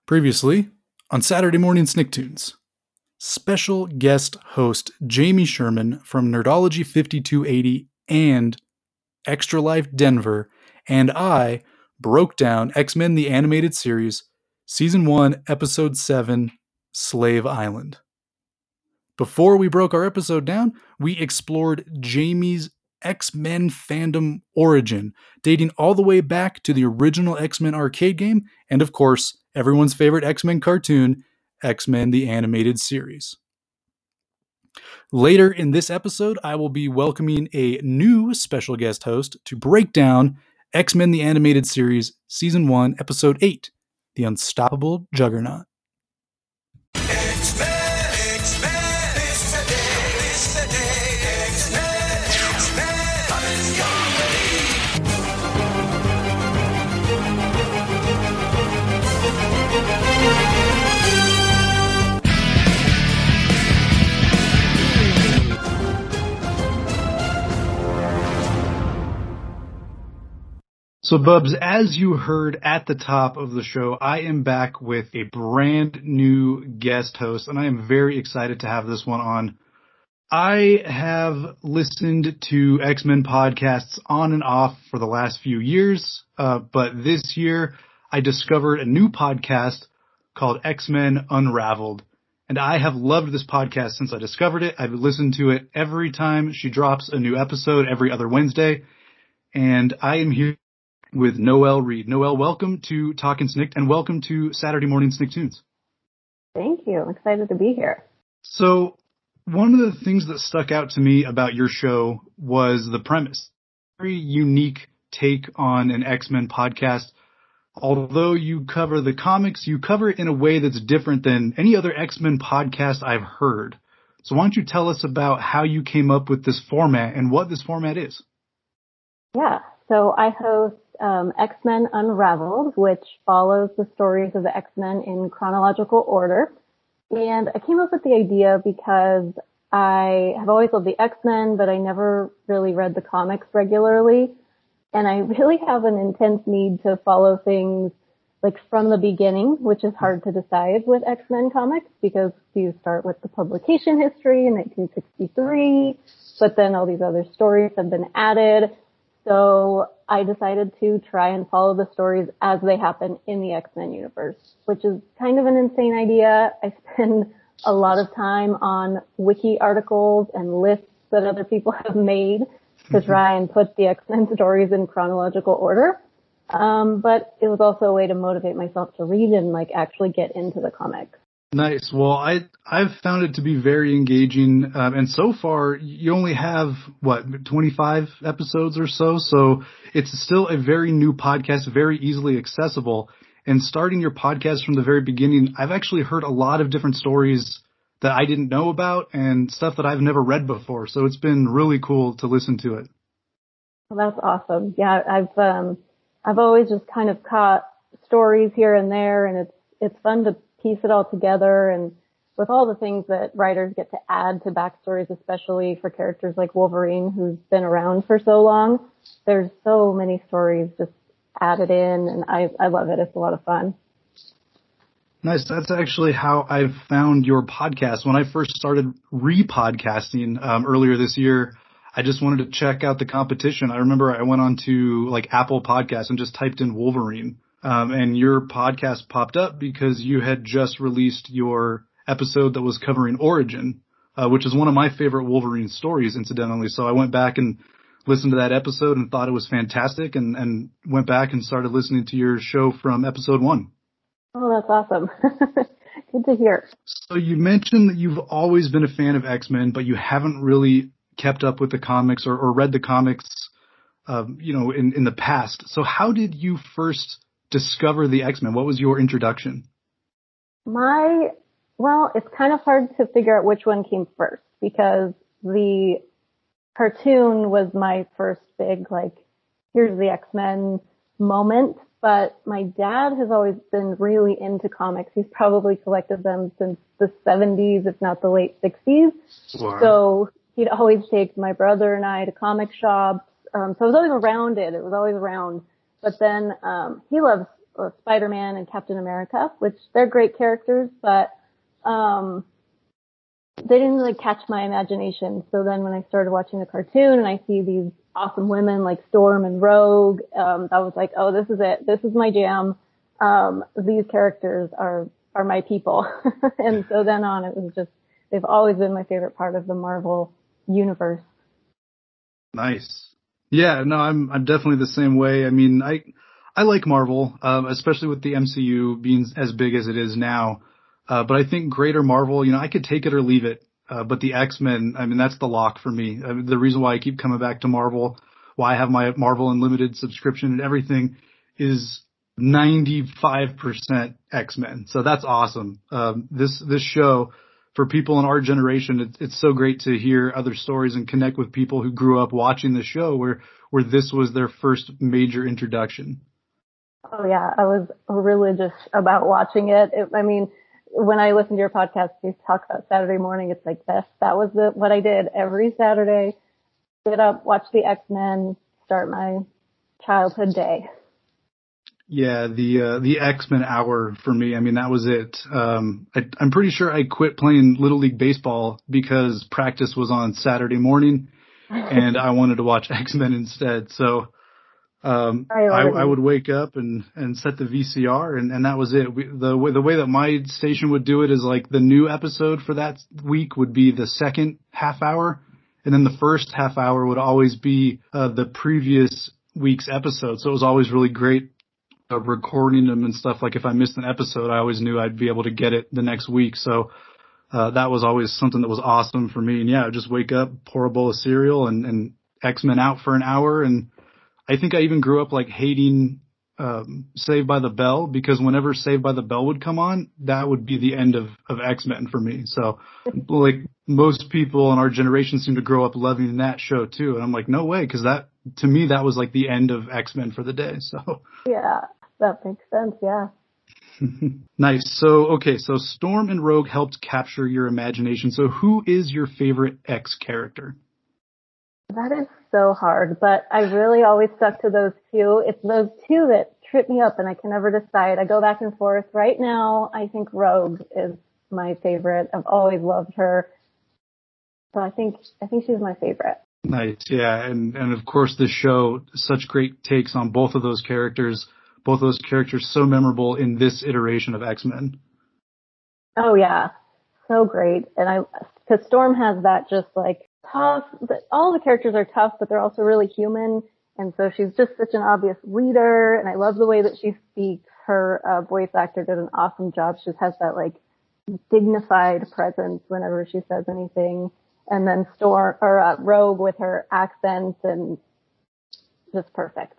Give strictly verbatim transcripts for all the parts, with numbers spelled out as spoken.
Previously, on Saturday Morning Snicktoons, special guest host Jamie Sherman from Nerdology fifty-two eighty and Extra Life Denver and I broke down X-Men the Animated Series, Season one, Episode seven, Slave Island. Before we broke our episode down, we explored Jamie's X-Men fandom origin, dating all the way back to the original X-Men arcade game, and of course, everyone's favorite X-Men cartoon, X-Men the Animated Series. Later in this episode, I will be welcoming a new special guest host to break down X-Men the Animated Series, Season one, Episode eight, The Unstoppable Juggernaut. So, Bubs, as you heard at the top of the show, I am back with a brand new guest host, and I am very excited to have this one on. I have listened to X-Men podcasts on and off for the last few years, uh, but this year I discovered a new podcast called X-Men Unraveled, and I have loved this podcast since I discovered it. I've listened to it every time she drops a new episode, every other Wednesday, and I am here with Noelle Reed. Noelle, welcome to Talkin' Snikt and welcome to Saturday Morning Snicktoons. Thank you. I'm excited to be here. So one of the things that stuck out to me about your show was the premise. Very unique take on an X-Men podcast. Although you cover the comics, you cover it in a way that's different than any other X-Men podcast I've heard. So why don't you tell us about how you came up with this format and what this format is? Yeah. So I host um, X-Men Unraveled, which follows the stories of the X-Men in chronological order. And I came up with the idea because I have always loved the X-Men, but I never really read the comics regularly. And I really have an intense need to follow things like from the beginning, which is hard to decide with X-Men comics because you start with the publication history in nineteen sixty-three, but then all these other stories have been added. So I decided to try and follow the stories as they happen in the X-Men universe, which is kind of an insane idea. I spend a lot of time on wiki articles and lists that other people have made to try and put the X-Men stories in chronological order. Um, but it was also a way to motivate myself to read and like actually get into the comics. Nice. Well, I, I've found it to be very engaging. Um, and so far, you only have, what, twenty-five episodes or so? So it's still a very new podcast, very easily accessible. And starting your podcast from the very beginning, I've actually heard a lot of different stories that I didn't know about and stuff that I've never read before. So it's been really cool to listen to it. Well, that's awesome. Yeah, I've, um, I've always just kind of caught stories here and there, and it's, it's fun to piece it all together, and with all the things that writers get to add to backstories, especially for characters like Wolverine, who's been around for so long, there's so many stories just added in, and I, I love it. It's a lot of fun. Nice. That's actually how I found your podcast. When I first started re-podcasting um, earlier this year, I just wanted to check out the competition. I remember I went on to like Apple Podcasts and just typed in Wolverine. Um, and your podcast popped up because you had just released your episode that was covering Origin, uh, which is one of my favorite Wolverine stories, incidentally. So I went back and listened to that episode and thought it was fantastic, and, and went back and started listening to your show from episode one. Oh, that's awesome. Good to hear. So you mentioned that you've always been a fan of X-Men, but you haven't really kept up with the comics or, or read the comics, um, you know, in, in the past. So how did you first discover the X-Men? What was your introduction? My, well, it's kind of hard to figure out which one came first because the cartoon was my first big, like, here's the X-Men moment. But my dad has always been really into comics. He's probably collected them since the seventies, if not the late sixties. Wow. So he'd always take my brother and I to comic shops. Um, so I was always around it. It was always around. But then, um, he loves uh, Spider-Man and Captain America, which they're great characters, but um, they didn't really catch my imagination. So then when I started watching the cartoon and I see these awesome women like Storm and Rogue, um, I was like, oh, this is it. This is my jam. Um, these characters are, are my people. And so then on, it was just, they've always been my favorite part of the Marvel universe. Nice. Yeah, no, I'm, I'm definitely the same way. I mean, I, I like Marvel, um, especially with the M C U being as big as it is now. Uh, but I think Greater Marvel, you know, I could take it or leave it. Uh, but the X-Men, I mean, that's the lock for me. I mean, the reason why I keep coming back to Marvel, why I have my Marvel Unlimited subscription and everything is ninety-five percent X-Men. So that's awesome. Um, this, this show for people in our generation, it, it's so great to hear other stories and connect with people who grew up watching the show where, where this was their first major introduction. Oh yeah, I was religious about watching it. it I mean, when I listen to your podcast, you talk about Saturday morning. It's like this. That was the, what I did every Saturday. Get up, watch the X-Men, start my childhood day. Yeah, the uh, the X-Men hour for me. I mean, that was it. Um, I, I'm pretty sure I quit playing Little League Baseball because practice was on Saturday morning, and I wanted to watch X-Men instead. So. Um, I, I would wake up and, and set the V C R and, and that was it. We, the way, the way that my station would do it is like the new episode for that week would be the second half hour. And then the first half hour would always be, uh, the previous week's episode. So it was always really great, uh, recording them and stuff. Like if I missed an episode, I always knew I'd be able to get it the next week. So, uh, that was always something that was awesome for me. And yeah, I'd just wake up, pour a bowl of cereal and, and X-Men out for an hour. And I think I even grew up like hating um, Saved by the Bell because whenever Saved by the Bell would come on, that would be the end of, of X-Men for me. So like most people in our generation seem to grow up loving that show too. And I'm like, no way, because that to me, that was like the end of X-Men for the day. So yeah, that makes sense. Yeah. Nice. So, okay. So Storm and Rogue helped capture your imagination. So who is your favorite X character? That is so hard, but I really always stuck to those two. It's those two that trip me up and I can never decide. I go back and forth. Right now, I think Rogue is my favorite. I've always loved her. So I think, I think she's my favorite. Nice. Yeah. And, and of course the show, such great takes on both of those characters, both of those characters so memorable in this iteration of X-Men. Oh yeah. So great. And I, cause Storm has that just like, tough. All the characters are tough, but they're also really human. And so she's just such an obvious leader. And I love the way that she speaks. Her uh, voice actor did an awesome job. She just has that like dignified presence whenever she says anything. And then Storm or uh, Rogue with her accent and just perfect.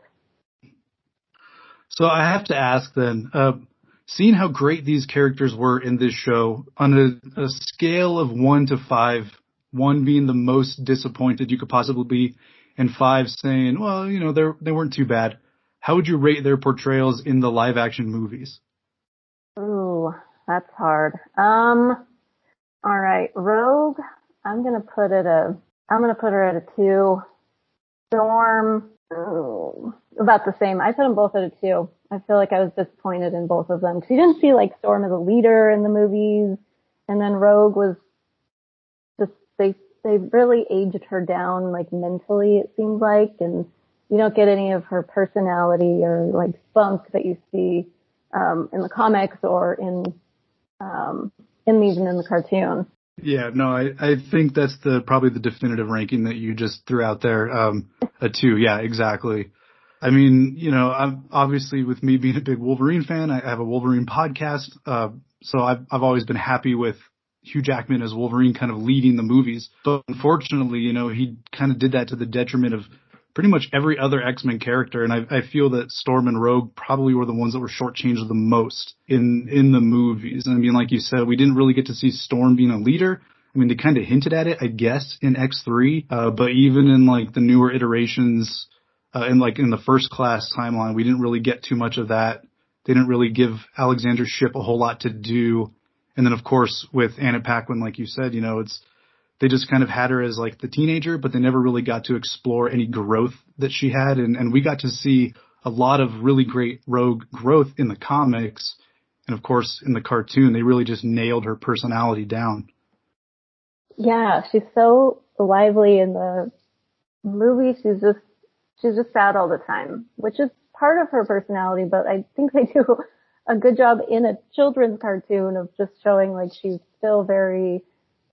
So I have to ask then, uh, seeing how great these characters were in this show on a, a scale of one to five, one being the most disappointed you could possibly be, and five saying, well, you know, they're, they weren't too bad. How would you rate their portrayals in the live action movies? Ooh, that's hard. Um, all right. Rogue, I'm going to put it a, I'm going to put her at a two. Storm, ooh, about the same. I put them both at a two. I feel like I was disappointed in both of them. Cause you didn't see like Storm as a leader in the movies. And then Rogue was, They they really aged her down, like mentally, it seems like, and you don't get any of her personality or like spunk that you see um, in the comics or in um, in even in the cartoon. Yeah, no, I, I think that's the probably the definitive ranking that you just threw out there. Um, a two, yeah, exactly. I mean, you know, I'm obviously with me being a big Wolverine fan, I have a Wolverine podcast, uh, so I've I've always been happy with Hugh Jackman as Wolverine kind of leading the movies. But unfortunately, you know, he kind of did that to the detriment of pretty much every other X-Men character. And I, I feel that Storm and Rogue probably were the ones that were shortchanged the most in, in the movies. I mean, like you said, we didn't really get to see Storm being a leader. I mean, they kind of hinted at it, I guess, in X three. Uh, but even in like the newer iterations, uh, in like in the First Class timeline, we didn't really get too much of that. They didn't really give Alexandra Shipp a whole lot to do. And then, of course, with Anna Paquin, like you said, you know, it's they just kind of had her as like the teenager, but they never really got to explore any growth that she had. And, and we got to see a lot of really great Rogue growth in the comics. And of course, in the cartoon, they really just nailed her personality down. Yeah, she's so lively in the movie. She's just, she's just sad all the time, which is part of her personality, but I think they do a good job in a children's cartoon of just showing like she's still very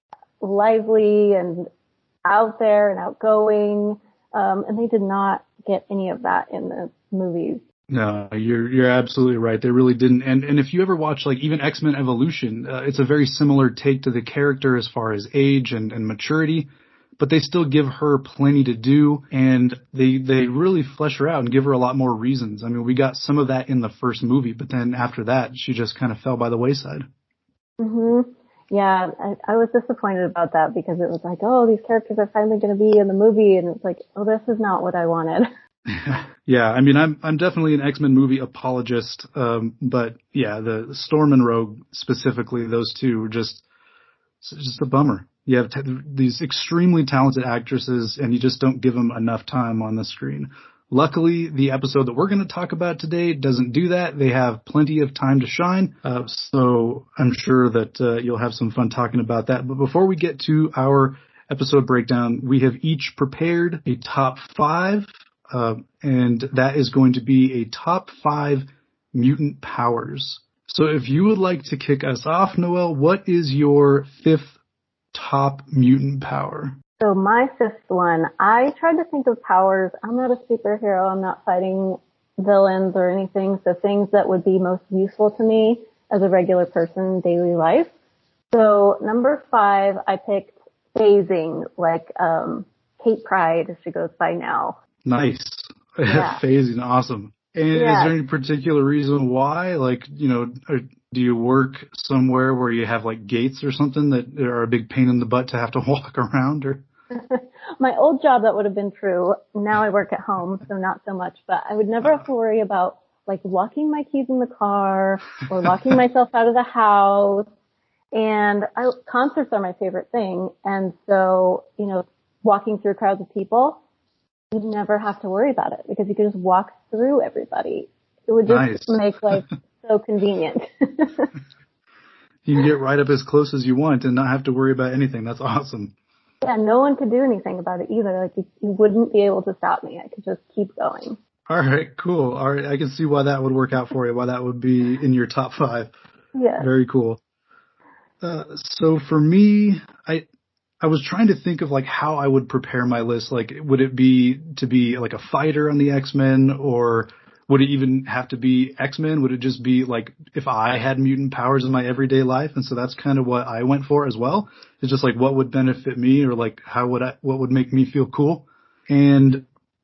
lively and out there and outgoing. Um, and they did not get any of that in the movies. No, you're you're absolutely right. They really didn't. And and if you ever watch like even X-Men Evolution, uh, it's a very similar take to the character as far as age and, and maturity, but they still give her plenty to do, and they they really flesh her out and give her a lot more reasons. I mean, we got some of that in the first movie, but then after that, she just kind of fell by the wayside. Mhm. Yeah, I, I was disappointed about that because it was like, oh, these characters are finally going to be in the movie, and it's like, oh, this is not what I wanted. Yeah, I mean, I'm I'm definitely an X-Men movie apologist, um, but yeah, the Storm and Rogue specifically, those two were just it's just a bummer. You have t- these extremely talented actresses, and you just don't give them enough time on the screen. Luckily, the episode that we're going to talk about today doesn't do that. They have plenty of time to shine, uh, so I'm sure that uh, you'll have some fun talking about that. But before we get to our episode breakdown, we have each prepared a top five. Uh, and that is going to be a top five mutant powers. So if you would like to kick us off, Noelle, what is your fifth top mutant power? So my fifth one, I tried to think of powers. I'm not a superhero. I'm not fighting villains or anything. So things that would be most useful to me as a regular person in daily life. So number five, I picked phasing, like um, Kate Pride, as she goes by now. Nice. Yeah. Phasing, awesome. And yeah. Is there any particular reason why? Like, you know, are, do you work somewhere where you have like gates or something that are a big pain in the butt to have to walk around? Or my old job, that would have been true. Now I work at home, so not so much. But I would never have to worry about like locking my keys in the car or locking myself out of the house. And I, concerts are my favorite thing. And so, you know, walking through crowds of people, you'd never have to worry about it because you could just walk through everybody. It would just nice. make life so convenient. You can get right up as close as you want and not have to worry about anything. That's awesome. Yeah, no one could do anything about it either. Like you, you wouldn't be able to stop me. I could just keep going. All right, cool. All right, I can see why that would work out for you, why that would be in your top five. Yeah. Very cool. Uh, so for me, I I was trying to think of like how I would prepare my list. Like, would it be to be like a fighter on the X-Men, or would it even have to be X-Men? Would it just be like if I had mutant powers in my everyday life? And so that's kind of what I went for as well. It's just like what would benefit me, or like how would I, what would make me feel cool? And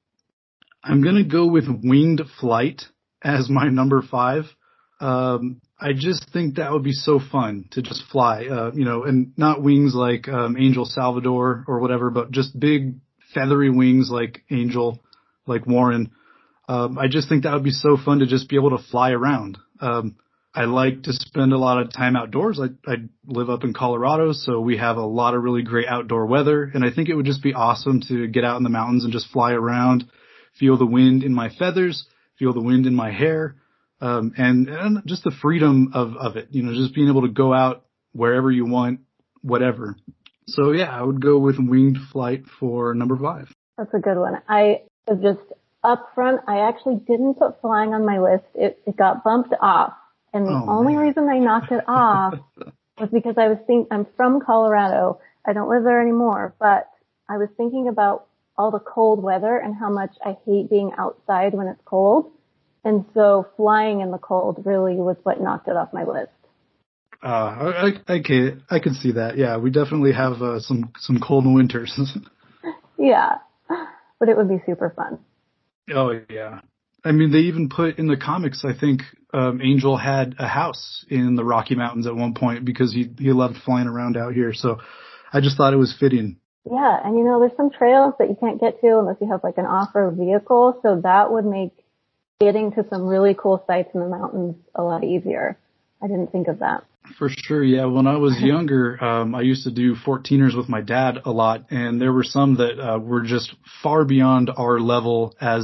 I'm going to go with winged flight as my number five. Um, I just think that would be so fun to just fly, uh, you know, and not wings like um, Angel Salvador or whatever, but just big feathery wings like Angel, like Warren. Um, I just think that would be so fun to just be able to fly around. Um, I like to spend a lot of time outdoors. I, I live up in Colorado, so we have a lot of really great outdoor weather, and I think it would just be awesome to get out in the mountains and just fly around, feel the wind in my feathers, feel the wind in my hair. Um, and, and just the freedom of, of it, you know, just being able to go out wherever you want, whatever. So yeah, I would go with winged flight for number five. That's a good one. I was just up front. I actually didn't put flying on my list. It, it got bumped off. And the oh, only man. reason I knocked it off was because I was thinking, I'm from Colorado. I don't live there anymore, but I was thinking about all the cold weather and how much I hate being outside when it's cold. And so flying in the cold really was what knocked it off my list. Uh, I, I, can, I can see that. Yeah, we definitely have uh, some, some cold winters. Yeah, but it would be super fun. Oh, yeah. I mean, they even put in the comics, I think um, Angel had a house in the Rocky Mountains at one point because he, he loved flying around out here. So I just thought it was fitting. Yeah, and you know, there's some trails that you can't get to unless you have like an off-road vehicle. So that would make getting to some really cool sites in the mountains a lot easier. I didn't think of that. For sure, yeah. When I was younger, um, I used to do fourteeners with my dad a lot, and there were some that uh, were just far beyond our level as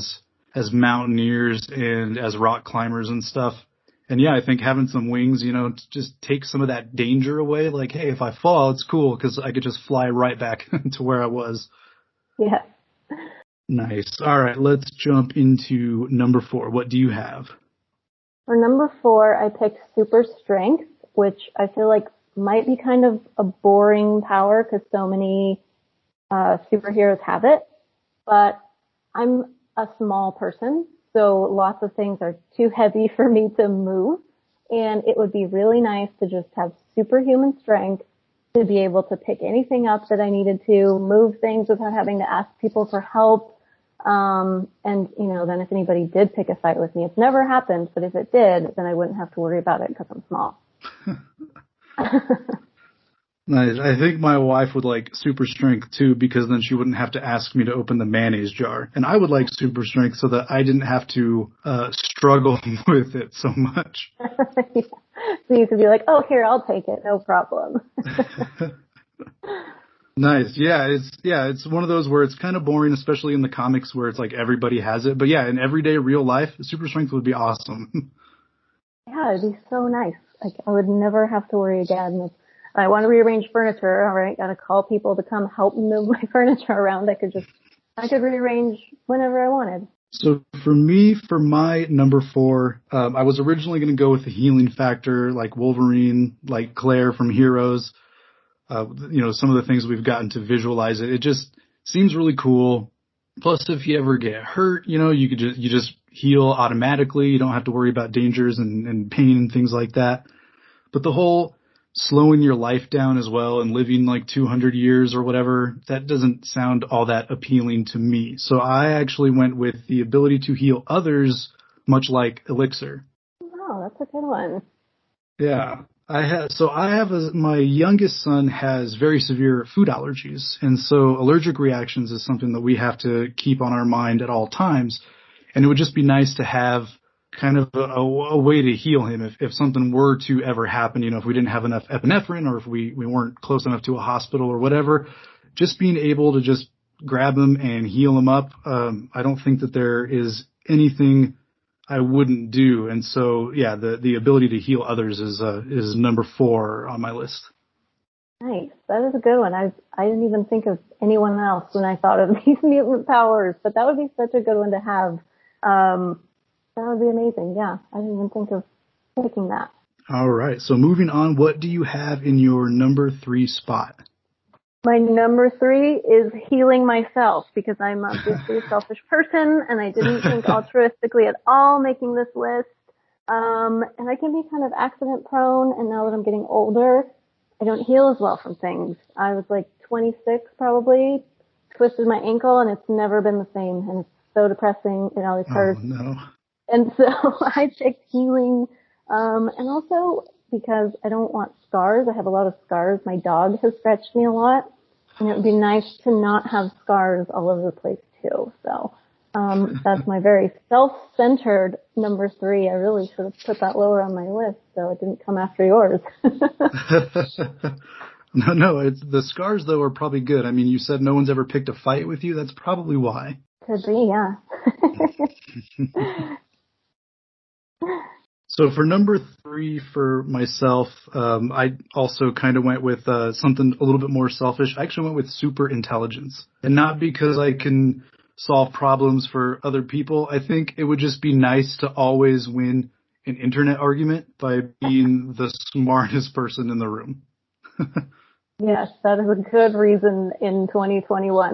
as mountaineers and as rock climbers and stuff. And yeah, I think having some wings, you know, just take some of that danger away. Like, hey, if I fall, it's cool because I could just fly right back to where I was. Yeah. Nice. All right, let's jump into number four. What do you have? For number four, I picked super strength, which I feel like might be kind of a boring power because so many uh, superheroes have it. But I'm a small person, so lots of things are too heavy for me to move. And it would be really nice to just have superhuman strength to be able to pick anything up that I needed to, move things without having to ask people for help. Um, and, you know, then if anybody did pick a fight with me, it's never happened, but if it did, then I wouldn't have to worry about it because I'm small. Nice. I think my wife would like super strength too, because then she wouldn't have to ask me to open the mayonnaise jar. And I would like super strength so that I didn't have to uh struggle with it so much. Yeah. So you could be like, oh, here, I'll take it. No problem. Nice. Yeah, it's yeah, it's one of those where it's kind of boring, especially in the comics where it's like everybody has it. But yeah, in everyday real life, super strength would be awesome. Yeah, it'd be so nice. Like I would never have to worry again. If I want to rearrange furniture, all right, gotta call people to come help move my furniture around. I could just, I could rearrange whenever I wanted. So for me, for my number four, um, I was originally going to go with the healing factor, like Wolverine, like Claire from Heroes. Uh, you know, some of the things we've gotten to visualize it. It just seems really cool. Plus, if you ever get hurt, you know, you could just, you just heal automatically. You don't have to worry about dangers and, and pain and things like that. But the whole slowing your life down as well and living like two hundred years or whatever, that doesn't sound all that appealing to me. So I actually went with the ability to heal others, much like Elixir. Oh, that's a good one. Yeah. I have, so I have a, my youngest son has very severe food allergies. And so allergic reactions is something that we have to keep on our mind at all times. And it would just be nice to have kind of a, a way to heal him if, if something were to ever happen, you know, if we didn't have enough epinephrine or if we, we weren't close enough to a hospital or whatever, just being able to just grab him and heal him up. Um, I don't think that there is anything I wouldn't do. And so, yeah, the, the ability to heal others is, uh, is number four on my list. Nice. That is a good one. I, I didn't even think of anyone else when I thought of these mutant powers, but that would be such a good one to have. Um, that would be amazing. Yeah. I didn't even think of picking that. All right. So moving on, what do you have in your number three spot? My number three is healing myself because I'm obviously a selfish person and I didn't think altruistically at all making this list. Um, and I can be kind of accident prone, and now that I'm getting older, I don't heal as well from things. I was like twenty-six probably, twisted my ankle, and it's never been the same, and it's so depressing. It always hurts. Oh, no. And so I picked healing, um, and also because I don't want scars. I have a lot of scars. My dog has scratched me a lot, and it would be nice to not have scars all over the place too. So, um, that's my very self-centered number three. I really should have put that lower on my list so it didn't come after yours. No, no, it's, the scars though are probably good. I mean, you said no one's ever picked a fight with you. That's probably why. Could be, yeah. So for number three for myself, um, I also kind of went with uh, something a little bit more selfish. I actually went with super intelligence, and not because I can solve problems for other people. I think it would just be nice to always win an internet argument by being the smartest person in the room. Yes, that is a good reason in twenty twenty-one.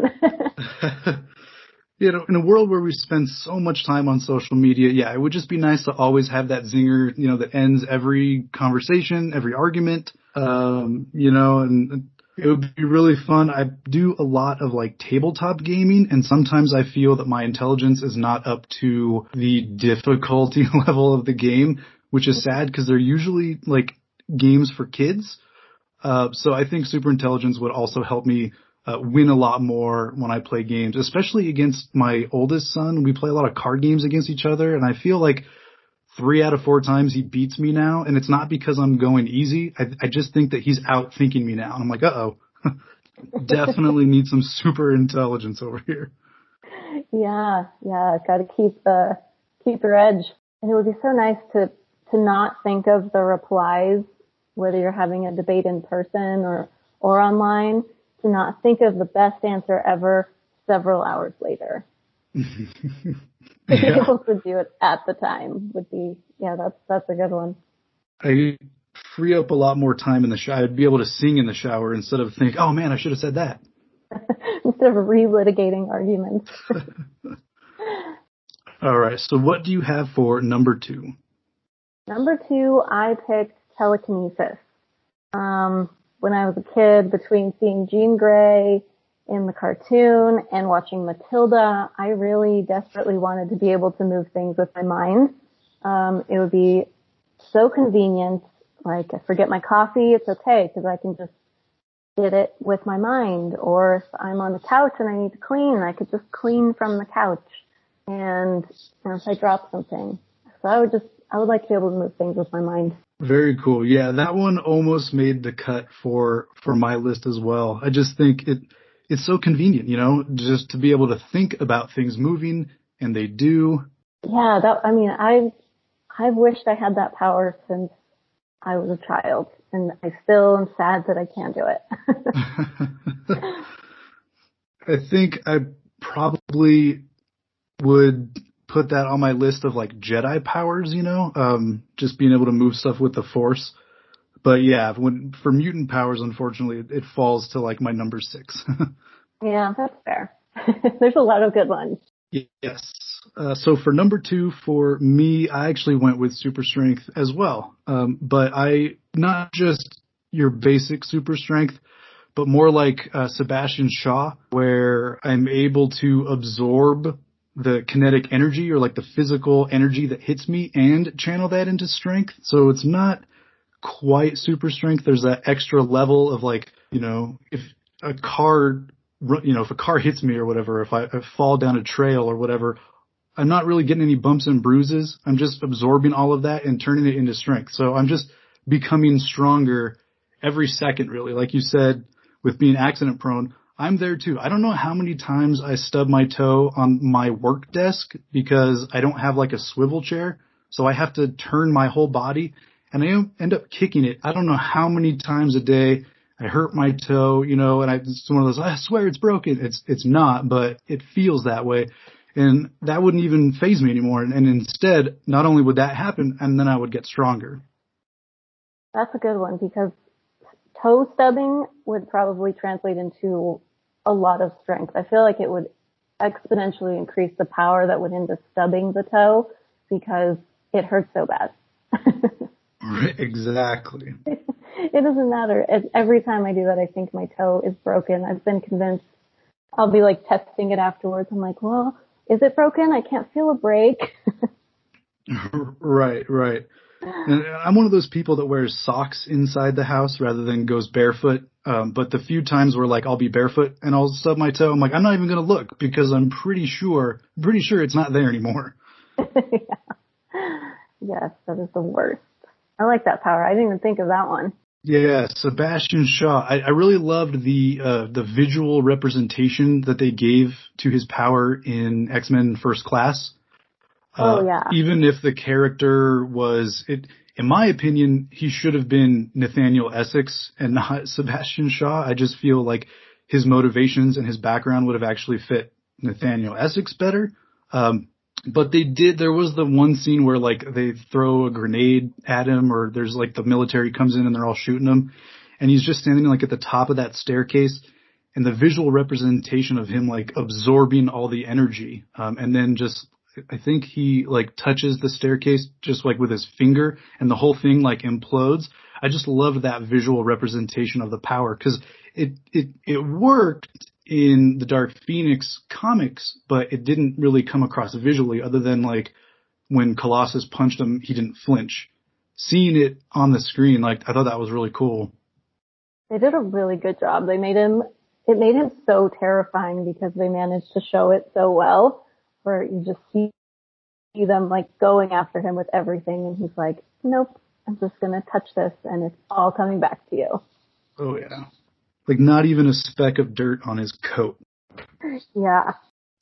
You know, in a world where we spend so much time on social media, yeah, it would just be nice to always have that zinger, you know, that ends every conversation, every argument, um, you know, and it would be really fun. I do a lot of like tabletop gaming, and sometimes I feel that my intelligence is not up to the difficulty level of the game, which is sad because they're usually like games for kids. Uh, so I think super intelligence would also help me Uh, win a lot more when I play games, especially against my oldest son. We play a lot of card games against each other, and I feel like three out of four times he beats me now, and it's not because I'm going easy. I, I just think that he's outthinking me now, and I'm like, uh-oh, definitely need some super intelligence over here. Yeah, yeah, got to keep the keep your edge. And it would be so nice to to not think of the replies, whether you're having a debate in person or or online, to not think of the best answer ever several hours later. To be Yeah. able to do it at the time would be, yeah, that's that's a good one. I free up a lot more time in the shower. I'd be able to sing in the shower instead of think, oh man, I should have said that. Instead of relitigating arguments. All right. So what do you have for number two? Number two, I picked telekinesis. Um, when I was a kid, between seeing Jean Grey in the cartoon and watching Matilda, I really desperately wanted to be able to move things with my mind. Um, it would be so convenient. Like, I forget my coffee, it's okay, because I can just get it with my mind. Or if I'm on the couch and I need to clean, I could just clean from the couch. And you know, if I drop something. So I would just, I would like to be able to move things with my mind. Very cool. Yeah, that one almost made the cut for for my list as well. I just think it it's so convenient, you know, just to be able to think about things moving, and they do. Yeah, that, I mean, I've, I've wished I had that power since I was a child, and I still am sad that I can't do it. I think I probably would put that on my list of like Jedi powers, you know, um, just being able to move stuff with the Force. But yeah, when for mutant powers, unfortunately, it, it falls to like my number six. Yeah, that's fair. There's a lot of good ones. Yes. Uh, so for number two, for me, I actually went with super strength as well. Um, but I, not just your basic super strength, but more like uh, Sebastian Shaw, where I'm able to absorb the kinetic energy or like the physical energy that hits me and channel that into strength. So it's not quite super strength. There's that extra level of like, you know, if a car, you know, if a car hits me or whatever, if I, if I fall down a trail or whatever, I'm not really getting any bumps and bruises. I'm just absorbing all of that and turning it into strength. So I'm just becoming stronger every second, really. Like you said, with being accident prone, I'm there too. I don't know how many times I stub my toe on my work desk because I don't have like a swivel chair. So I have to turn my whole body and I end up kicking it. I don't know how many times a day I hurt my toe, you know, and I, it's one of those, I swear it's broken. It's, it's not, but it feels that way. And that wouldn't even faze me anymore. And, and instead, not only would that happen, and then I would get stronger. That's a good one because toe stubbing would probably translate into a lot of strength. I feel like it would exponentially increase the power that went into stubbing the toe because it hurts so bad. Exactly. It doesn't matter. Every time I do that, I think my toe is broken. I've been convinced. I'll be like testing it afterwards. I'm like, well, is it broken? I can't feel a break. Right, right. And I'm one of those people that wears socks inside the house rather than goes barefoot. Um, but the few times where like I'll be barefoot and I'll stub my toe, I'm like, I'm not even going to look because I'm pretty sure, pretty sure it's not there anymore. Yeah. Yes, that is the worst. I like that power. I didn't even think of that one. Yeah, Sebastian Shaw. I, I really loved the uh, the visual representation that they gave to his power in X-Men First Class. Uh, oh yeah. Even if the character was, it, in my opinion, he should have been Nathaniel Essex and not Sebastian Shaw. I just feel like his motivations and his background would have actually fit Nathaniel Essex better. Um, But they did, there was the one scene where like they throw a grenade at him or there's like the military comes in and they're all shooting him and he's just standing like at the top of that staircase and the visual representation of him like absorbing all the energy. Um, and then just, I think he like touches the staircase just like with his finger and the whole thing like implodes. I just love that visual representation of the power because it, it, it worked in the Dark Phoenix comics, but it didn't really come across visually other than like when Colossus punched him, he didn't flinch. Seeing it on the screen, like I thought that was really cool. They did a really good job. They made him, it made him so terrifying because they managed to show it so well where you just see, see them like going after him with everything and he's like, nope, I'm just going to touch this and it's all coming back to you. Oh yeah. Like not even a speck of dirt on his coat. Yeah.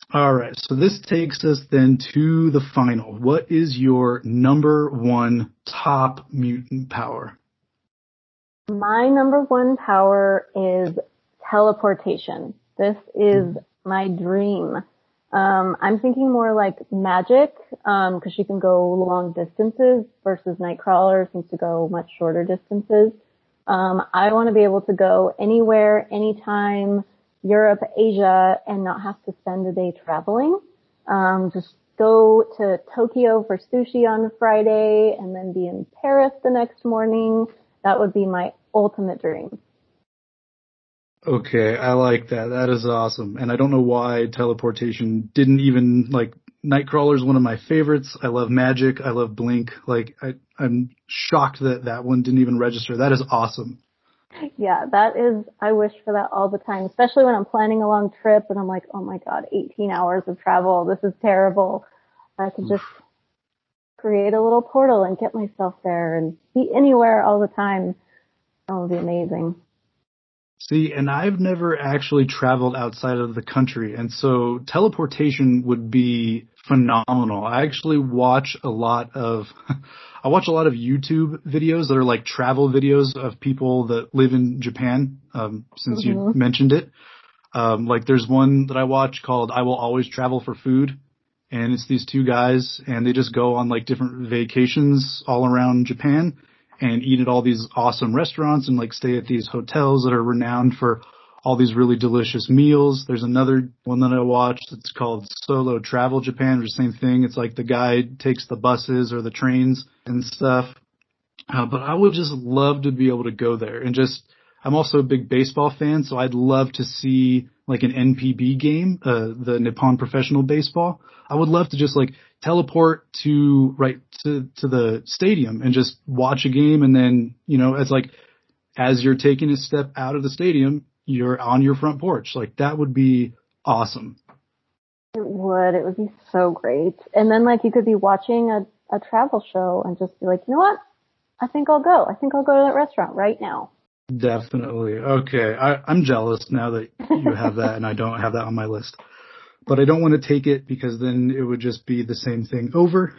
All right, so this takes us then to the final. What is your number one top mutant power? My number one power is teleportation. This is my dream. Um, I'm thinking more like magic, um, cause she can go long distances versus Nightcrawler seems to go much shorter distances. Um, I want to be able to go anywhere, anytime, Europe, Asia, and not have to spend a day traveling. Um, just go to Tokyo for sushi on Friday and then be in Paris the next morning. That would be my ultimate dream. Okay, I like that. That is awesome. And I don't know why teleportation didn't even, like, Nightcrawler is one of my favorites. I love Magic. I love Blink. Like, I, I'm shocked that that one didn't even register. That is awesome. Yeah, that is, I wish for that all the time, especially when I'm planning a long trip and I'm like, oh my God, eighteen hours of travel. This is terrible. I could just create a little portal and get myself there and be anywhere all the time. That would be amazing. See, and I've never actually traveled outside of the country, and so teleportation would be phenomenal. I actually watch a lot of, I watch a lot of YouTube videos that are like travel videos of people that live in Japan, um, since mm-hmm. you mentioned it. Um, like there's one that I watch called I Will Always Travel for Food, and it's these two guys, and they just go on like different vacations all around Japan and eat at all these awesome restaurants and like stay at these hotels that are renowned for all these really delicious meals. There's another one that I watched that's called Solo Travel Japan, or the same thing. It's like the guy takes the buses or the trains and stuff. Uh, but I would just love to be able to go there and just, I'm also a big baseball fan, so I'd love to see like an N P B game, uh, the Nippon Professional Baseball. I would love to just like teleport to right to, to the stadium and just watch a game. And then, you know, it's like as you're taking a step out of the stadium, you're on your front porch. Like that would be awesome. It would. It would be so great. And then like you could be watching a, a travel show and just be like, you know what? I think I'll go. I think I'll go to that restaurant right now. Definitely. Okay. I, I'm jealous now that you have that and I don't have that on my list. But I don't want to take it because then it would just be the same thing over.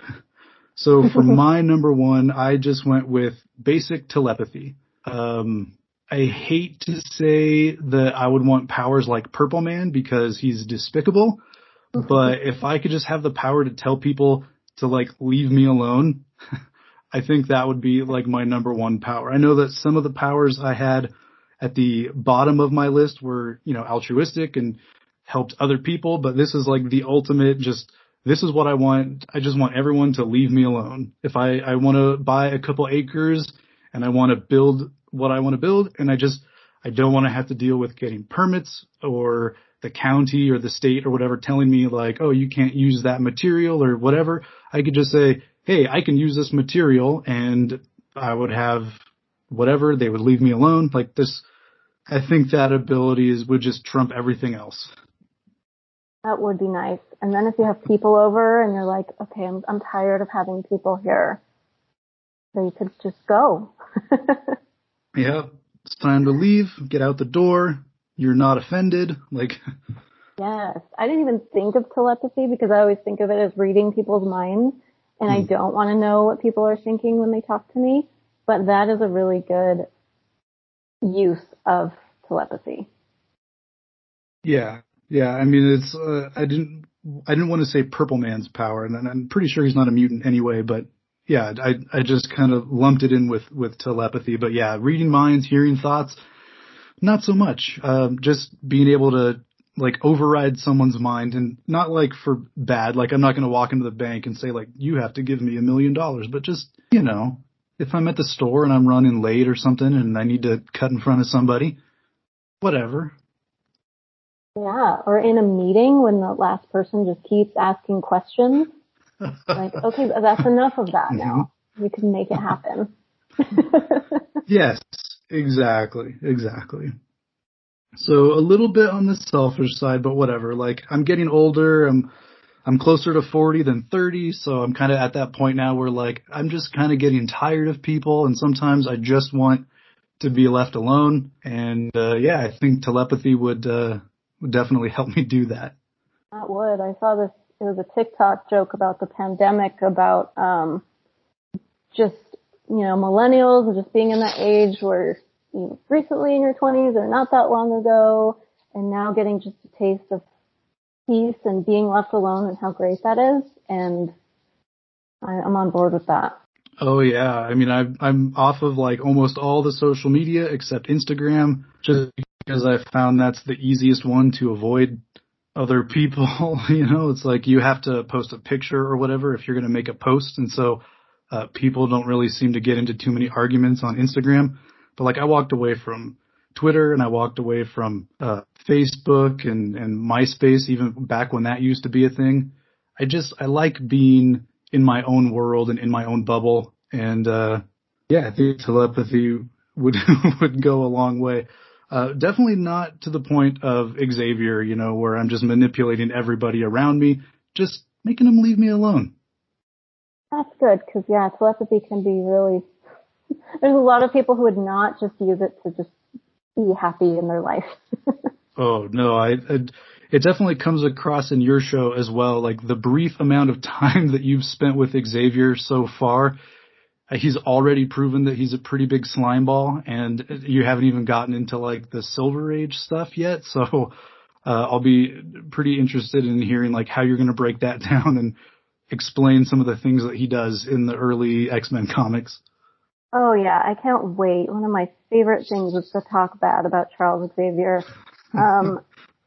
So for my number one, I just went with basic telepathy. Um, I hate to say that I would want powers like Purple Man because he's despicable. But if I could just have the power to tell people to like leave me alone, I think that would be like my number one power. I know that some of the powers I had at the bottom of my list were, you know, altruistic and helped other people, but this is like the ultimate just, this is what I want. I just want everyone to leave me alone. If I, I want to buy a couple acres and I want to build what I want to build, and I just, I don't want to have to deal with getting permits or the county or the state or whatever telling me like, oh, you can't use that material or whatever. I could just say, hey, I can use this material, and I would have whatever. They would leave me alone. Like this, I think that ability is would just trump everything else. That would be nice. And then if you have people over and you're like, okay, I'm, I'm tired of having people here, then you could just go. Yeah, it's time to leave. Get out the door. You're not offended. Like. Yes, I didn't even think of telepathy because I always think of it as reading people's minds. And I don't want to know what people are thinking when they talk to me, but that is a really good use of telepathy. Yeah, yeah. I mean, it's uh, I didn't I didn't want to say Purple Man's power, and I'm pretty sure he's not a mutant anyway. But yeah, I I just kind of lumped it in with with telepathy. But yeah, reading minds, hearing thoughts, not so much. Um, just being able to like override someone's mind, and not like for bad. Like I'm not going to walk into the bank and say like, you have to give me a million dollars, but just, you know, if I'm at the store and I'm running late or something and I need to cut in front of somebody, whatever. Yeah. Or in a meeting when the last person just keeps asking questions, like, okay, that's enough of that now. You can make it happen. Yes, exactly. Exactly. So a little bit on the selfish side, but whatever. Like I'm getting older. I'm, I'm closer to forty than thirty. So I'm kind of at that point now where like, I'm just kind of getting tired of people. And sometimes I just want to be left alone. And, uh, yeah, I think telepathy would, uh, would definitely help me do that. That would. I saw this, it was a TikTok joke about the pandemic about, um, just, you know, millennials just being in that age where you recently in your twenties or not that long ago, and now getting just a taste of peace and being left alone and how great that is. And I, I'm on board with that. Oh yeah. I mean, I've, I'm off of like almost all the social media except Instagram, just because I found that's the easiest one to avoid other people. You know, it's like you have to post a picture or whatever if you're going to make a post. And so, uh, people don't really seem to get into too many arguments on Instagram. But like I walked away from Twitter and I walked away from, uh, Facebook and, and MySpace, even back when that used to be a thing. I just, I like being in my own world and in my own bubble. And, uh, yeah, I think telepathy would, would go a long way. Uh, definitely not to the point of Xavier, you know, where I'm just manipulating everybody around me, just making them leave me alone. That's good, because yeah, telepathy can be really, there's a lot of people who would not just use it to just be happy in their life. Oh, no, I, I, it definitely comes across in your show as well, like the brief amount of time that you've spent with Xavier so far. He's already proven that he's a pretty big slime ball, and you haven't even gotten into like the Silver Age stuff yet. So, uh, I'll be pretty interested in hearing like how you're going to break that down and explain some of the things that he does in the early X-Men comics. Oh yeah, I can't wait. One of my favorite things is to talk bad about Charles Xavier. Um,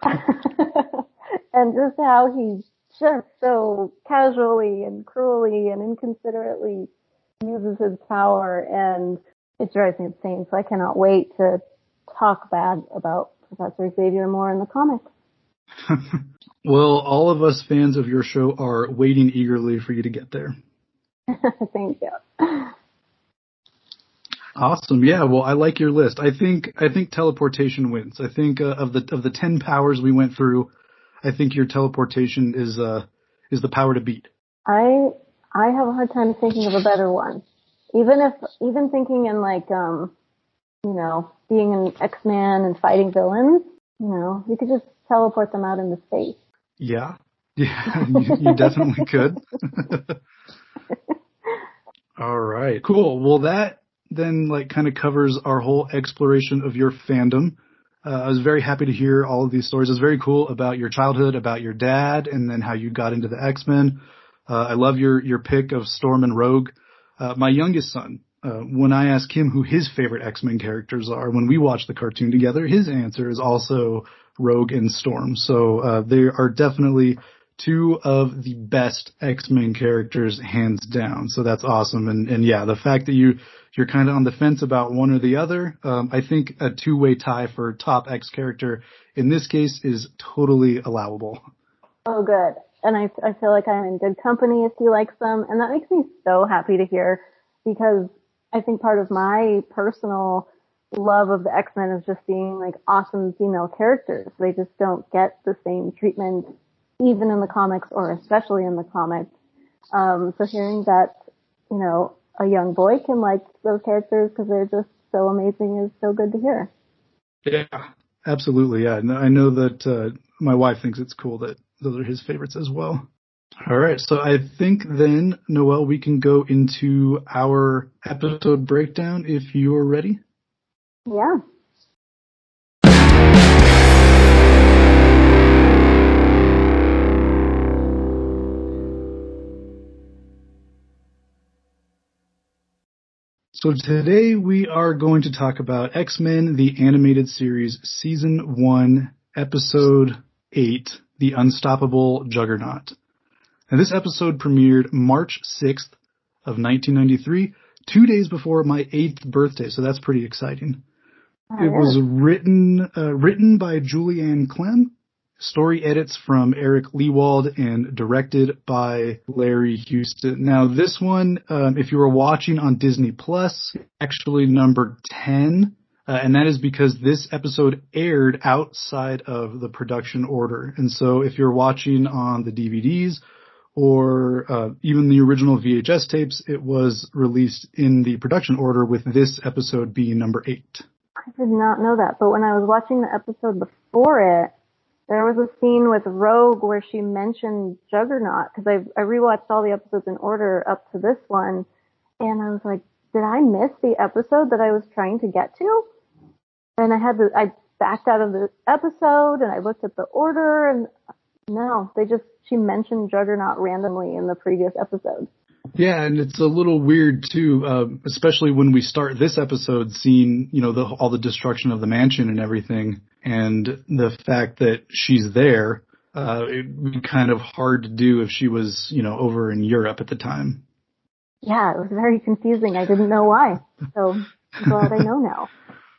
and just how he's just so casually and cruelly and inconsiderately uses his power, and it drives me insane. So I cannot wait to talk bad about Professor Xavier more in the comics. Well, all of us fans of your show are waiting eagerly for you to get there. Thank you. Awesome. Yeah. Well, I like your list. I think, I think teleportation wins. I think uh, of the, of the ten powers we went through, I think your teleportation is, uh, is the power to beat. I, I have a hard time thinking of a better one. Even if, even thinking in like, um, you know, being an X-Man and fighting villains, you know, you could just teleport them out into space. Yeah. Yeah, you, you definitely could. All right. Cool. Well, that then like kind of covers our whole exploration of your fandom. Uh, I was very happy to hear all of these stories. It was very cool about your childhood, about your dad, and then how you got into the X-Men. Uh, I love your, your pick of Storm and Rogue. Uh, my youngest son, uh, when I ask him who his favorite X-Men characters are, when we watch the cartoon together, his answer is also Rogue and Storm. So, uh, they are definitely two of the best X-Men characters, hands down. So that's awesome. And, and yeah, the fact that you, you're kind of on the fence about one or the other, um, I think a two-way tie for top X character in this case is totally allowable. Oh, good. And I, I feel like I'm in good company if he likes them. And that makes me so happy to hear, because I think part of my personal love of the X-Men is just being like awesome female characters. They just don't get the same treatment even in the comics, or especially in the comics. Um, so hearing that, you know, a young boy can like those characters because they're just so amazing is so good to hear. Yeah, absolutely. Yeah, I know that uh, my wife thinks it's cool that those are his favorites as well. All right, so I think then, Noelle, we can go into our episode breakdown if you're ready. Yeah. So today we are going to talk about X-Men, the Animated Series, Season one, Episode eight, The Unstoppable Juggernaut. And this episode premiered March sixth of nineteen ninety-three, two days before my eighth birthday, so that's pretty exciting. Oh, it yeah. was written uh, written by Julianne Clem, story edits from Eric Lewald, and directed by Larry Houston. Now, this one, um, if you were watching on Disney Plus, actually number ten, uh, and that is because this episode aired outside of the production order. And so if you're watching on the D V Ds or uh, even the original V H S tapes, it was released in the production order, with this episode being number eight. I did not know that, but when I was watching the episode before it, There was a scene with Rogue where she mentioned Juggernaut, because I, I rewatched all the episodes in order up to this one, and I was like, did I miss the episode that I was trying to get to? And I had to, I backed out of the episode and I looked at the order, and no, they just, she mentioned Juggernaut randomly in the previous episode. Yeah, and it's a little weird too, uh, especially when we start this episode seeing, you know, the, all the destruction of the mansion and everything, and the fact that she's there. Uh, it would be kind of hard to do if she was, you know, over in Europe at the time. Yeah, it was very confusing. I didn't know why, so I'm glad I know now.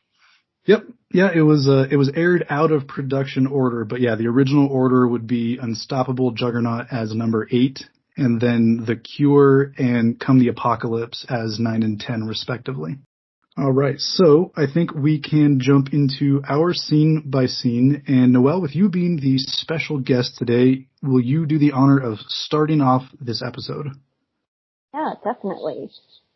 Yep. Yeah, it was uh, it was aired out of production order, but yeah, the original order would be Unstoppable Juggernaut as number eight, and then The Cure and Come the Apocalypse as nine and ten, respectively. All right, so I think we can jump into our scene by scene, and Noelle, with you being the special guest today, will you do the honor of starting off this episode? Yeah, definitely.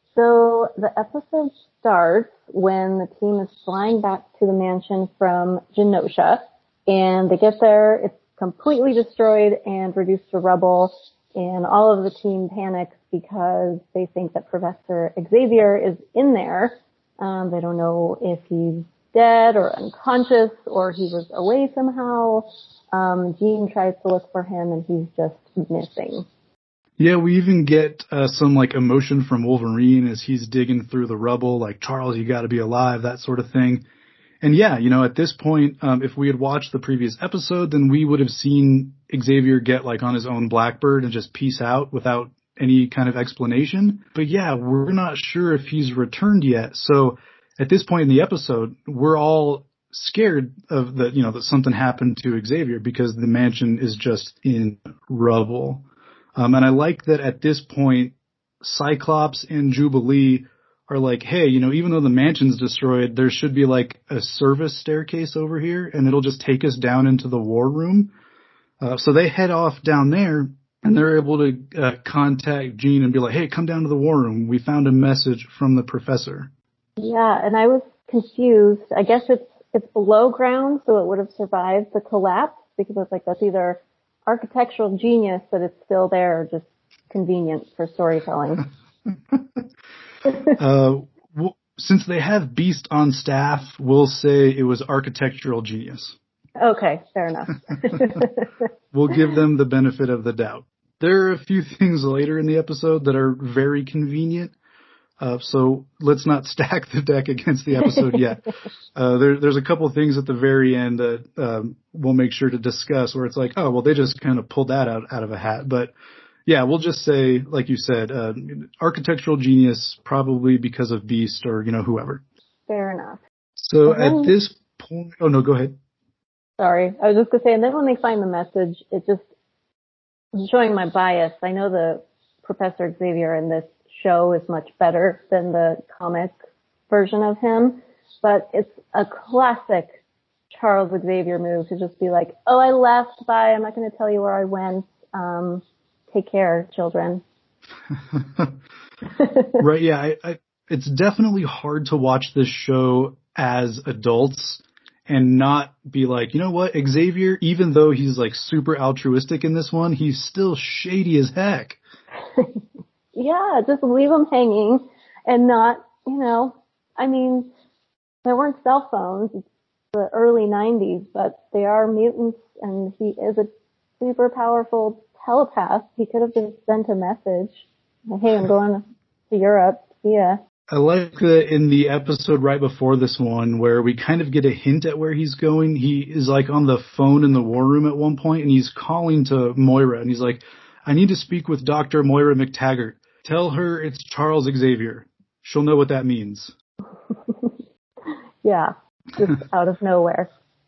So the episode starts when the team is flying back to the mansion from Genosha, and they get there, it's completely destroyed and reduced to rubble, and all of the team panics because they think that Professor Xavier is in there. Um, they don't know if he's dead or unconscious or he was away somehow. Um, Jean tries to look for him and he's just missing. Yeah, we even get uh, some like emotion from Wolverine as he's digging through the rubble, like, Charles, you gotta be alive, that sort of thing. And yeah, you know, at this point, um, if we had watched the previous episode, then we would have seen Xavier get like on his own Blackbird and just peace out without any kind of explanation. But yeah, we're not sure if he's returned yet. So at this point in the episode, we're all scared of the, you know, that something happened to Xavier because the mansion is just in rubble. Um, and I like that at this point, Cyclops and Jubilee are like, hey, you know, even though the mansion's destroyed, there should be like a service staircase over here and it'll just take us down into the war room. Uh, so they head off down there and they're able to uh, contact Jean and be like, hey, come down to the war room. We found a message from the professor. Yeah, and I was confused. I guess it's it's below ground, so it would have survived the collapse because it's like that's either architectural genius that it's still there or just convenient for storytelling. uh, w- since they have Beast on staff, we'll say it was architectural genius. Okay, fair enough. We'll give them the benefit of the doubt. There are a few things later in the episode that are very convenient. Uh, so let's not stack the deck against the episode yet. Uh, there, there's a couple of things at the very end that um, we'll make sure to discuss where it's like, oh, well, they just kind of pulled that out, out of a hat. But yeah, we'll just say, like you said, uh, architectural genius, probably because of Beast or, you know, whoever. Fair enough. So then, at this point, oh no, go ahead. Sorry, I was just going to say, and then when they find the message, it just, I'm showing my bias. I know the Professor Xavier in this show is much better than the comic version of him, but it's a classic Charles Xavier move to just be like, oh, I left, bye, I'm not going to tell you where I went, um, take care, children. Right, yeah, I, I, it's definitely hard to watch this show as adults and not be like, you know what, Xavier, even though he's like super altruistic in this one, he's still shady as heck. Yeah, just leave him hanging and not, you know, I mean, there weren't cell phones. It's the early nineties, but they are mutants and he is a super powerful telepath. He could have just sent a message. Hey, I'm going to Europe. Yeah. I like that in the episode right before this one where we kind of get a hint at where he's going. He is like on the phone in the war room at one point and he's calling to Moira and he's like, I need to speak with Doctor Moira McTaggart. Tell her it's Charles Xavier. She'll know what that means. Yeah, just out of nowhere.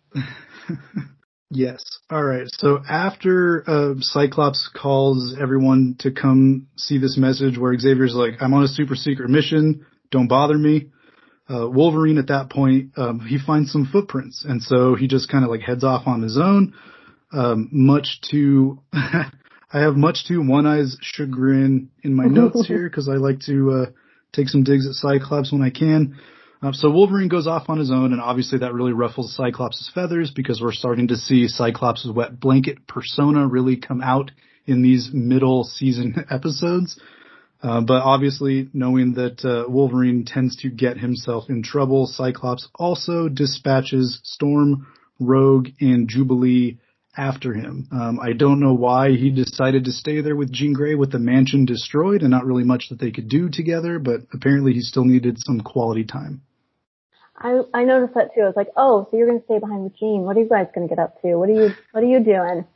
Yes. All right. So after uh, Cyclops calls everyone to come see this message where Xavier's like, I'm on a super secret mission. Don't bother me. Uh, Wolverine at that point, um, he finds some footprints. And so he just kind of like heads off on his own, um, much to... I have much to One Eye's chagrin in my notes here because I like to uh, take some digs at Cyclops when I can. Uh, so Wolverine goes off on his own, and obviously that really ruffles Cyclops' feathers because we're starting to see Cyclops' wet blanket persona really come out in these middle season episodes. Uh, but obviously, knowing that uh, Wolverine tends to get himself in trouble, Cyclops also dispatches Storm, Rogue, and Jubilee after him. Um, I don't know why he decided to stay there with Jean Grey with the mansion destroyed and not really much that they could do together, but apparently he still needed some quality time. I I noticed that too. I was like, oh, so you're going to stay behind with Jean. What are you guys going to get up to? What are you What are you doing?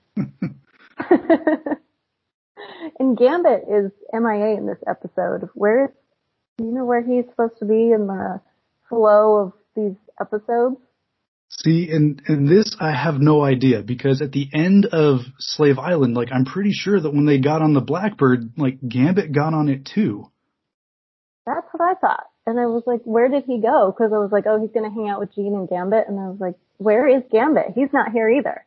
And Gambit is M I A in this episode. Where is, do you know where he's supposed to be in the flow of these episodes? See, and, and this I have no idea, because at the end of Slave Island, like, I'm pretty sure that when they got on the Blackbird, like, Gambit got on it too. That's what I thought. And I was like, where did he go? Because I was like, oh, he's going to hang out with Jean and Gambit. And I was like, where is Gambit? He's not here either.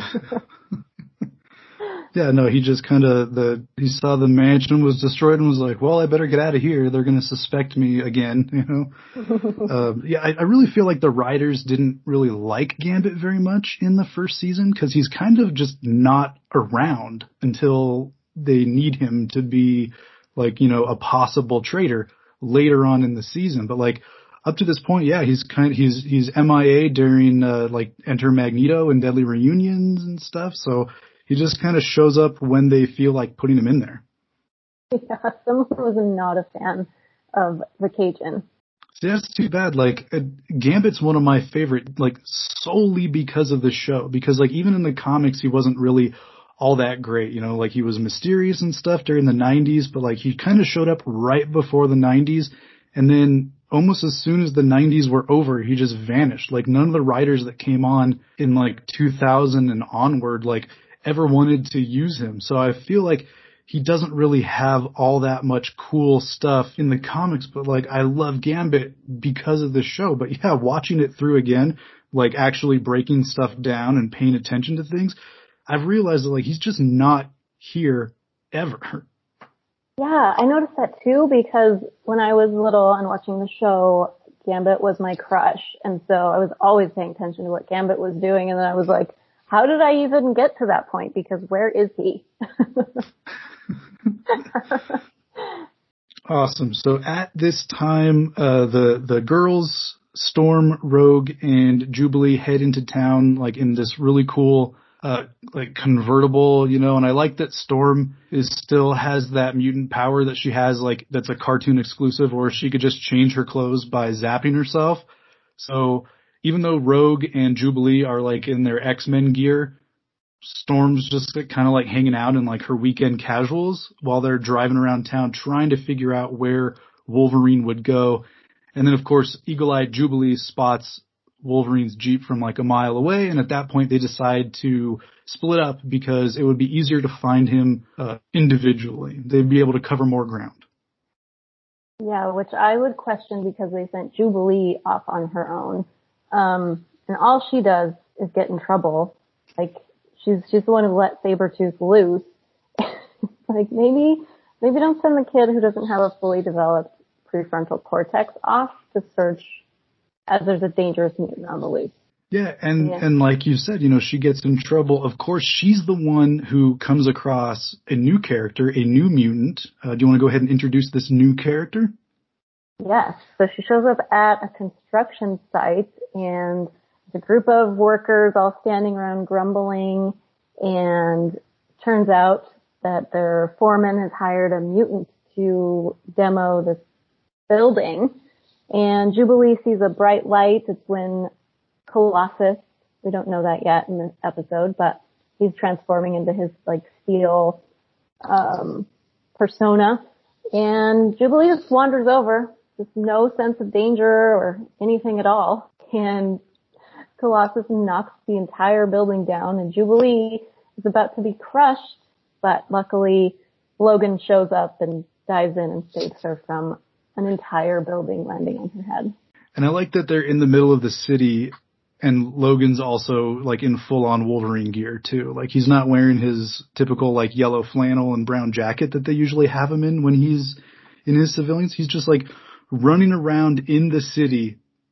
Yeah, no, he just kind of, the he saw the mansion was destroyed and was like, well, I better get out of here. They're going to suspect me again, you know. um, yeah, I, I really feel like the writers didn't really like Gambit very much in the first season because he's kind of just not around until they need him to be, like, you know, a possible traitor later on in the season. But, like, up to this point, yeah, he's kind of, he's he's M I A during uh, like Enter Magneto and Deadly Reunions and stuff. So he just kind of shows up when they feel like putting him in there. Yeah, someone was not a fan of the Cajun. See, that's too bad. Like, uh, Gambit's one of my favorite, like, solely because of the show. Because, like, even in the comics, he wasn't really all that great. You know, like, he was mysterious and stuff during the nineties, but, like, he kind of showed up right before the nineties. And then almost as soon as the nineties were over, he just vanished. Like, none of the writers that came on in, like, two thousand and onward, like, ever wanted to use him. So I feel like he doesn't really have all that much cool stuff in the comics, but, like, I love Gambit because of the show. But yeah, watching it through again, like, actually breaking stuff down and paying attention to things, I've realized that, like, he's just not here ever. Yeah, I noticed that too, because when I was little and watching the show, Gambit was my crush. And so I was always paying attention to what Gambit was doing. And then I was like, how did I even get to that point? Because where is he? Awesome. So at this time, uh, the, the girls, Storm, Rogue, and Jubilee head into town, like, in this really cool, uh, like, convertible, you know, and I like that Storm is still has that mutant power that she has, like, that's a cartoon exclusive, or she could just change her clothes by zapping herself. So even though Rogue and Jubilee are, like, in their X-Men gear, Storm's just kind of, like, hanging out in, like, her weekend casuals while they're driving around town trying to figure out where Wolverine would go. And then, of course, Eagle-Eyed Jubilee spots Wolverine's Jeep from, like, a mile away, and at that point they decide to split up because it would be easier to find him uh, individually. They'd be able to cover more ground. Yeah, which I would question because they sent Jubilee off on her own. Um, and all she does is get in trouble. Like, she's, she's the one who let Sabretooth loose. Like, maybe, maybe don't send the kid who doesn't have a fully developed prefrontal cortex off to search as there's a dangerous mutant on the loose. Yeah, and, yeah. and like you said, you know, she gets in trouble. Of course, she's the one who comes across a new character, a new mutant. Uh, do you want to go ahead and introduce this new character? Yes. So she shows up at a construction site, and there's a group of workers all standing around grumbling, and turns out that their foreman has hired a mutant to demo this building. And Jubilee sees a bright light. It's when Colossus, we don't know that yet in this episode, but he's transforming into his, like, steel um persona. And Jubilee just wanders over, with no sense of danger or anything at all. And Colossus knocks the entire building down, and Jubilee is about to be crushed, but luckily Logan shows up and dives in and saves her from an entire building landing on her head. And I like that they're in the middle of the city, and Logan's also, like, in full-on Wolverine gear, too. Like, he's not wearing his typical, like, yellow flannel and brown jacket that they usually have him in when he's in his civilians. He's just, like, running around in the city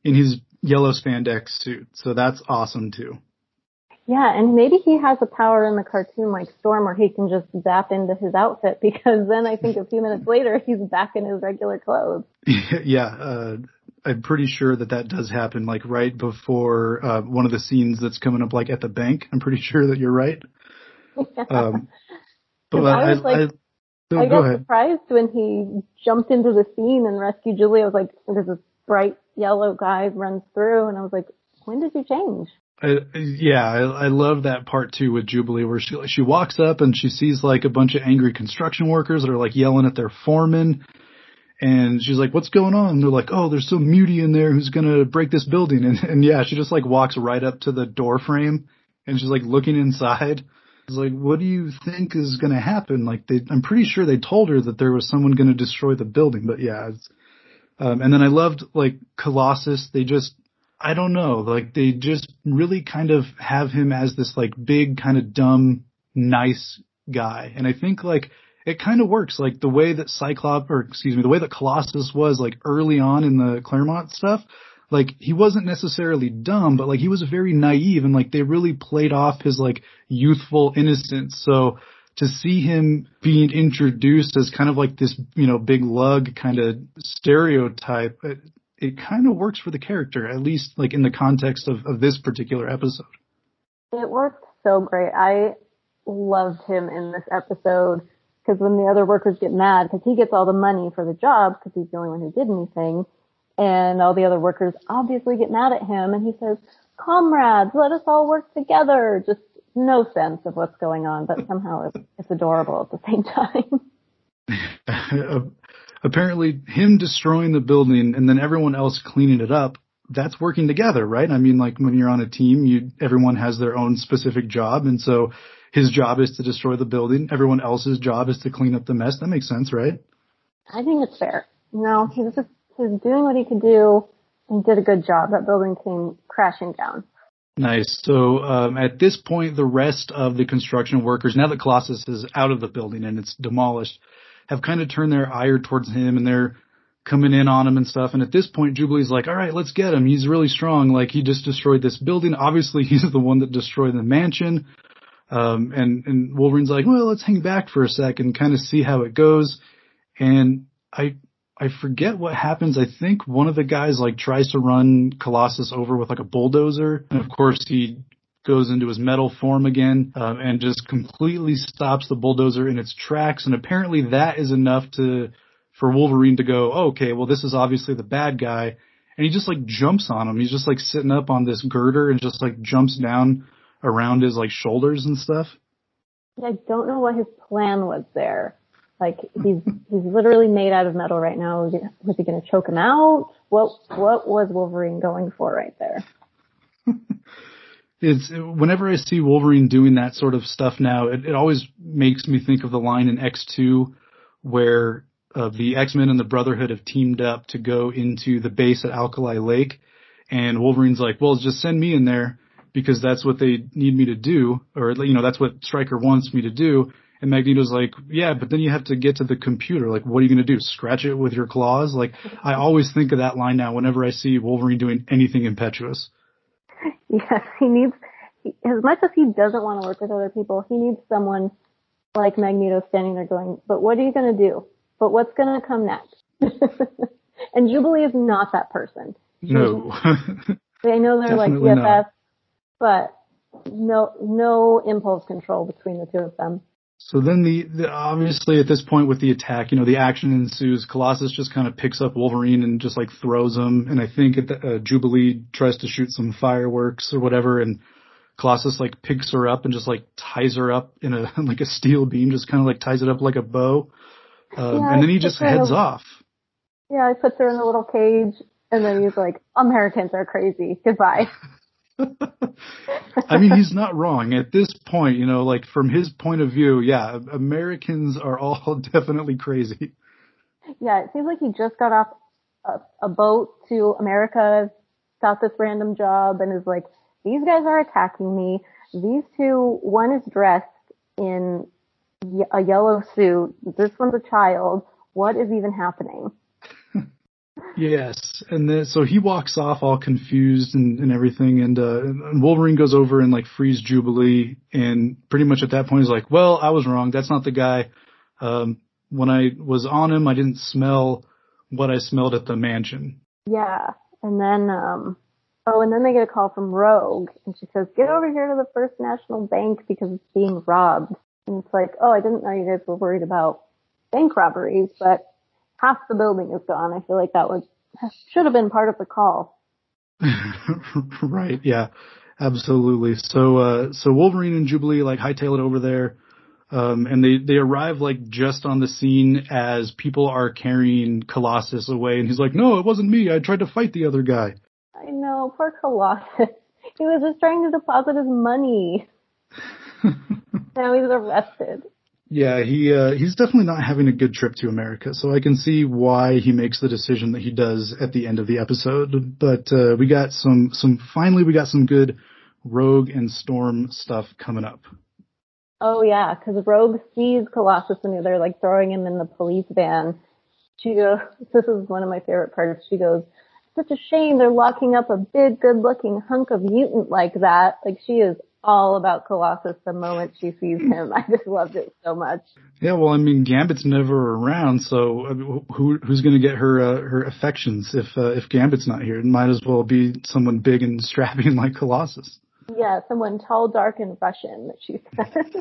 in his yellow spandex suit. So that's awesome too. Yeah, and maybe he has a power in the cartoon like Storm where he can just zap into his outfit, because then I think a few minutes later he's back in his regular clothes. Yeah, uh, I'm pretty sure that that does happen like right before uh, one of the scenes that's coming up like at the bank. I'm pretty sure that you're right. Yeah. Um, but I was I, like, I, no, I go got ahead. surprised when he jumped into the scene and rescued Julie. I was like, there's this bright yellow guy runs through, and I was like, when did you change? I, yeah, I, I love that part too with Jubilee, where she she walks up and she sees like a bunch of angry construction workers that are like yelling at their foreman, and she's like, "What's going on?" And they're like, "Oh, there's some mutie in there who's gonna break this building." And, and yeah, she just like walks right up to the door frame and she's like looking inside. It's like, what do you think is gonna happen? Like, they, I'm pretty sure they told her that there was someone gonna destroy the building, but yeah. It's, um, and then I loved like Colossus. They just I don't know, like they just really kind of have him as this like big kind of dumb, nice guy. And I think like it kind of works, like the way that Cyclops, or excuse me, the way that Colossus was like early on in the Claremont stuff, like he wasn't necessarily dumb, but like he was very naive, and like they really played off his like youthful innocence. So to see him being introduced as kind of like this, you know, big lug kind of stereotype, it, it kind of works for the character, at least like in the context of, of this particular episode. It worked so great. I loved him in this episode, because when the other workers get mad, because he gets all the money for the job because he's the only one who did anything, and all the other workers obviously get mad at him, and he says, "Comrades, let us all work together." Just no sense of what's going on, but somehow it's, it's adorable at the same time. Apparently him destroying the building and then everyone else cleaning it up, that's working together, right? I mean, like when you're on a team, you, everyone has their own specific job. And so his job is to destroy the building. Everyone else's job is to clean up the mess. That makes sense, right? I think it's fair. No, he was just, he was doing what he could do and did a good job. That building came crashing down. Nice. So um, at this point, the rest of the construction workers, now that Colossus is out of the building and it's demolished, have kind of turned their ire towards him, and they're coming in on him and stuff. And at this point, Jubilee's like, all right, let's get him. He's really strong. Like, he just destroyed this building. Obviously, he's the one that destroyed the mansion. Um, and, and Wolverine's like, well, let's hang back for a second, kind of see how it goes. And I, I forget what happens. I think one of the guys like tries to run Colossus over with like a bulldozer. And of course, he goes into his metal form again, um, and just completely stops the bulldozer in its tracks. And apparently that is enough to, for Wolverine to go, oh, okay, well, this is obviously the bad guy. And he just like jumps on him. He's just like sitting up on this girder and just like jumps down around his like shoulders and stuff. I don't know what his plan was there. Like, he's, he's literally made out of metal right now. Was he, was he going to choke him out? What, what was Wolverine going for right there? It's whenever I see Wolverine doing that sort of stuff now, it, it always makes me think of the line in X two where uh, the X-Men and the Brotherhood have teamed up to go into the base at Alkali Lake, and Wolverine's like, well, just send me in there because that's what they need me to do, or, you know, that's what Stryker wants me to do. And Magneto's like, yeah, but then you have to get to the computer. Like, what are you going to do? Scratch it with your claws? Like, I always think of that line now whenever I see Wolverine doing anything impetuous. Yes, he needs, he, as much as he doesn't want to work with other people, he needs someone like Magneto standing there going, but what are you going to do? But what's going to come next? And Jubilee is not that person. No. I know they're like B F Fs, but no, no impulse control between the two of them. So then the, the, obviously at this point with the attack, you know, the action ensues. Colossus just kind of picks up Wolverine and just like throws him. And I think at the, uh, Jubilee tries to shoot some fireworks or whatever. And Colossus like picks her up and just like ties her up in a, like a steel beam, just kind of like ties it up like a bow. Um, yeah, and then he just heads a, off. Yeah, he puts her in a little cage and then he's like, Americans are crazy. Goodbye. I mean, he's not wrong. At this point, you know, like from his point of view, yeah, Americans are all definitely crazy. Yeah, it seems like he just got off a, a boat to America, got this random job, and is like, these guys are attacking me. These two, one is dressed in a yellow suit. This one's a child. What is even happening? Yes, and then so he walks off all confused and, and everything, and, uh, and Wolverine goes over and like frees Jubilee, and pretty much at that point he's like, "Well, I was wrong. That's not the guy. Um, when I was on him, I didn't smell what I smelled at the mansion." Yeah, and then um, oh, and then they get a call from Rogue, and she says, "Get over here to the First National Bank because it's being robbed." And it's like, "Oh, I didn't know you guys were worried about bank robberies, but half the building is gone." I feel like that was should have been part of the call. Right, yeah, absolutely. So, uh, so Wolverine and Jubilee like hightail it over there, um, and they, they arrive like just on the scene as people are carrying Colossus away, and he's like, "No, it wasn't me. I tried to fight the other guy." I know, poor Colossus. He was just trying to deposit his money. Now he's arrested. Yeah, he uh, he's definitely not having a good trip to America, so I can see why he makes the decision that he does at the end of the episode. But uh, we got some some finally we got some good Rogue and Storm stuff coming up. Oh yeah, because Rogue sees Colossus and they're like throwing him in the police van. She goes, "This is one of my favorite parts." She goes, "Such a shame they're locking up a big, good-looking hunk of mutant like that." Like she is all about Colossus the moment she sees him. I just loved it so much. Yeah, well, I mean, Gambit's never around, so I mean, who who's going to get her uh, her affections if uh, if Gambit's not here? It might as well be someone big and strapping like Colossus. Yeah, someone tall, dark, and Russian that she said.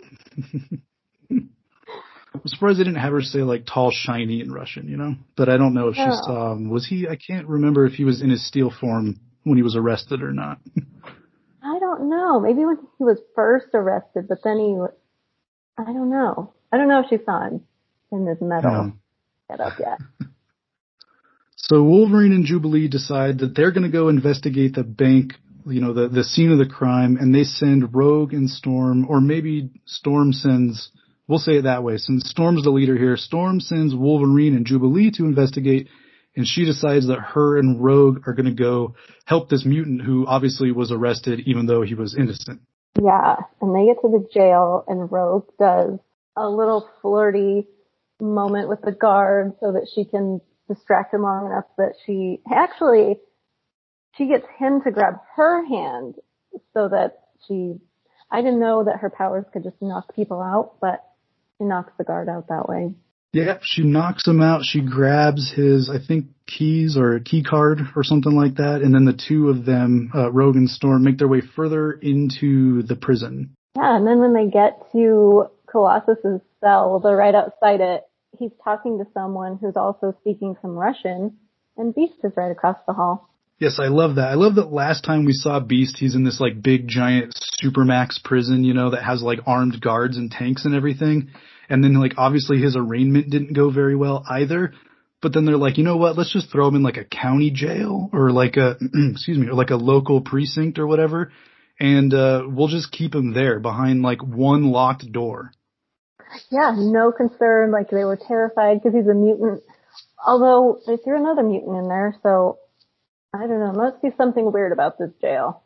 I'm surprised they didn't have her say like tall, shiny in Russian, you know. But I don't know if No. she saw him. Was he? I can't remember if he was in his steel form when he was arrested or not. I don't know. Maybe when he was first arrested, but then he was, I don't know. I don't know if she saw him in this metal Yeah. setup yet. So Wolverine and Jubilee decide that they're going to go investigate the bank, you know, the, the scene of the crime, and they send Rogue and Storm, or maybe Storm sends, we'll say it that way, since Storm's the leader here, Storm sends Wolverine and Jubilee to investigate, and she decides that her and Rogue are going to go help this mutant who obviously was arrested even though he was innocent. Yeah, and they get to the jail, and Rogue does a little flirty moment with the guard so that she can distract him long enough that she actually she gets him to grab her hand so that she I didn't know that her powers could just knock people out, but she knocks the guard out that way. Yeah, she knocks him out. She grabs his, I think, keys or a key card or something like that. And then the two of them, uh, Rogue and Storm, make their way further into the prison. Yeah, and then when they get to Colossus's cell, they're right outside it. He's talking to someone who's also speaking some Russian, and Beast is right across the hall. Yes, I love that. I love that last time we saw Beast, he's in this like big giant supermax prison, you know, that has like armed guards and tanks and everything. And then like obviously his arraignment didn't go very well either. But then they're like, you know what, let's just throw him in like a county jail or like a, excuse me, or like a local precinct or whatever. And, uh, we'll just keep him there behind like one locked door. Yeah, no concern. Like they were terrified because he's a mutant. Although they threw another mutant in there, so I don't know. Must be something weird about this jail.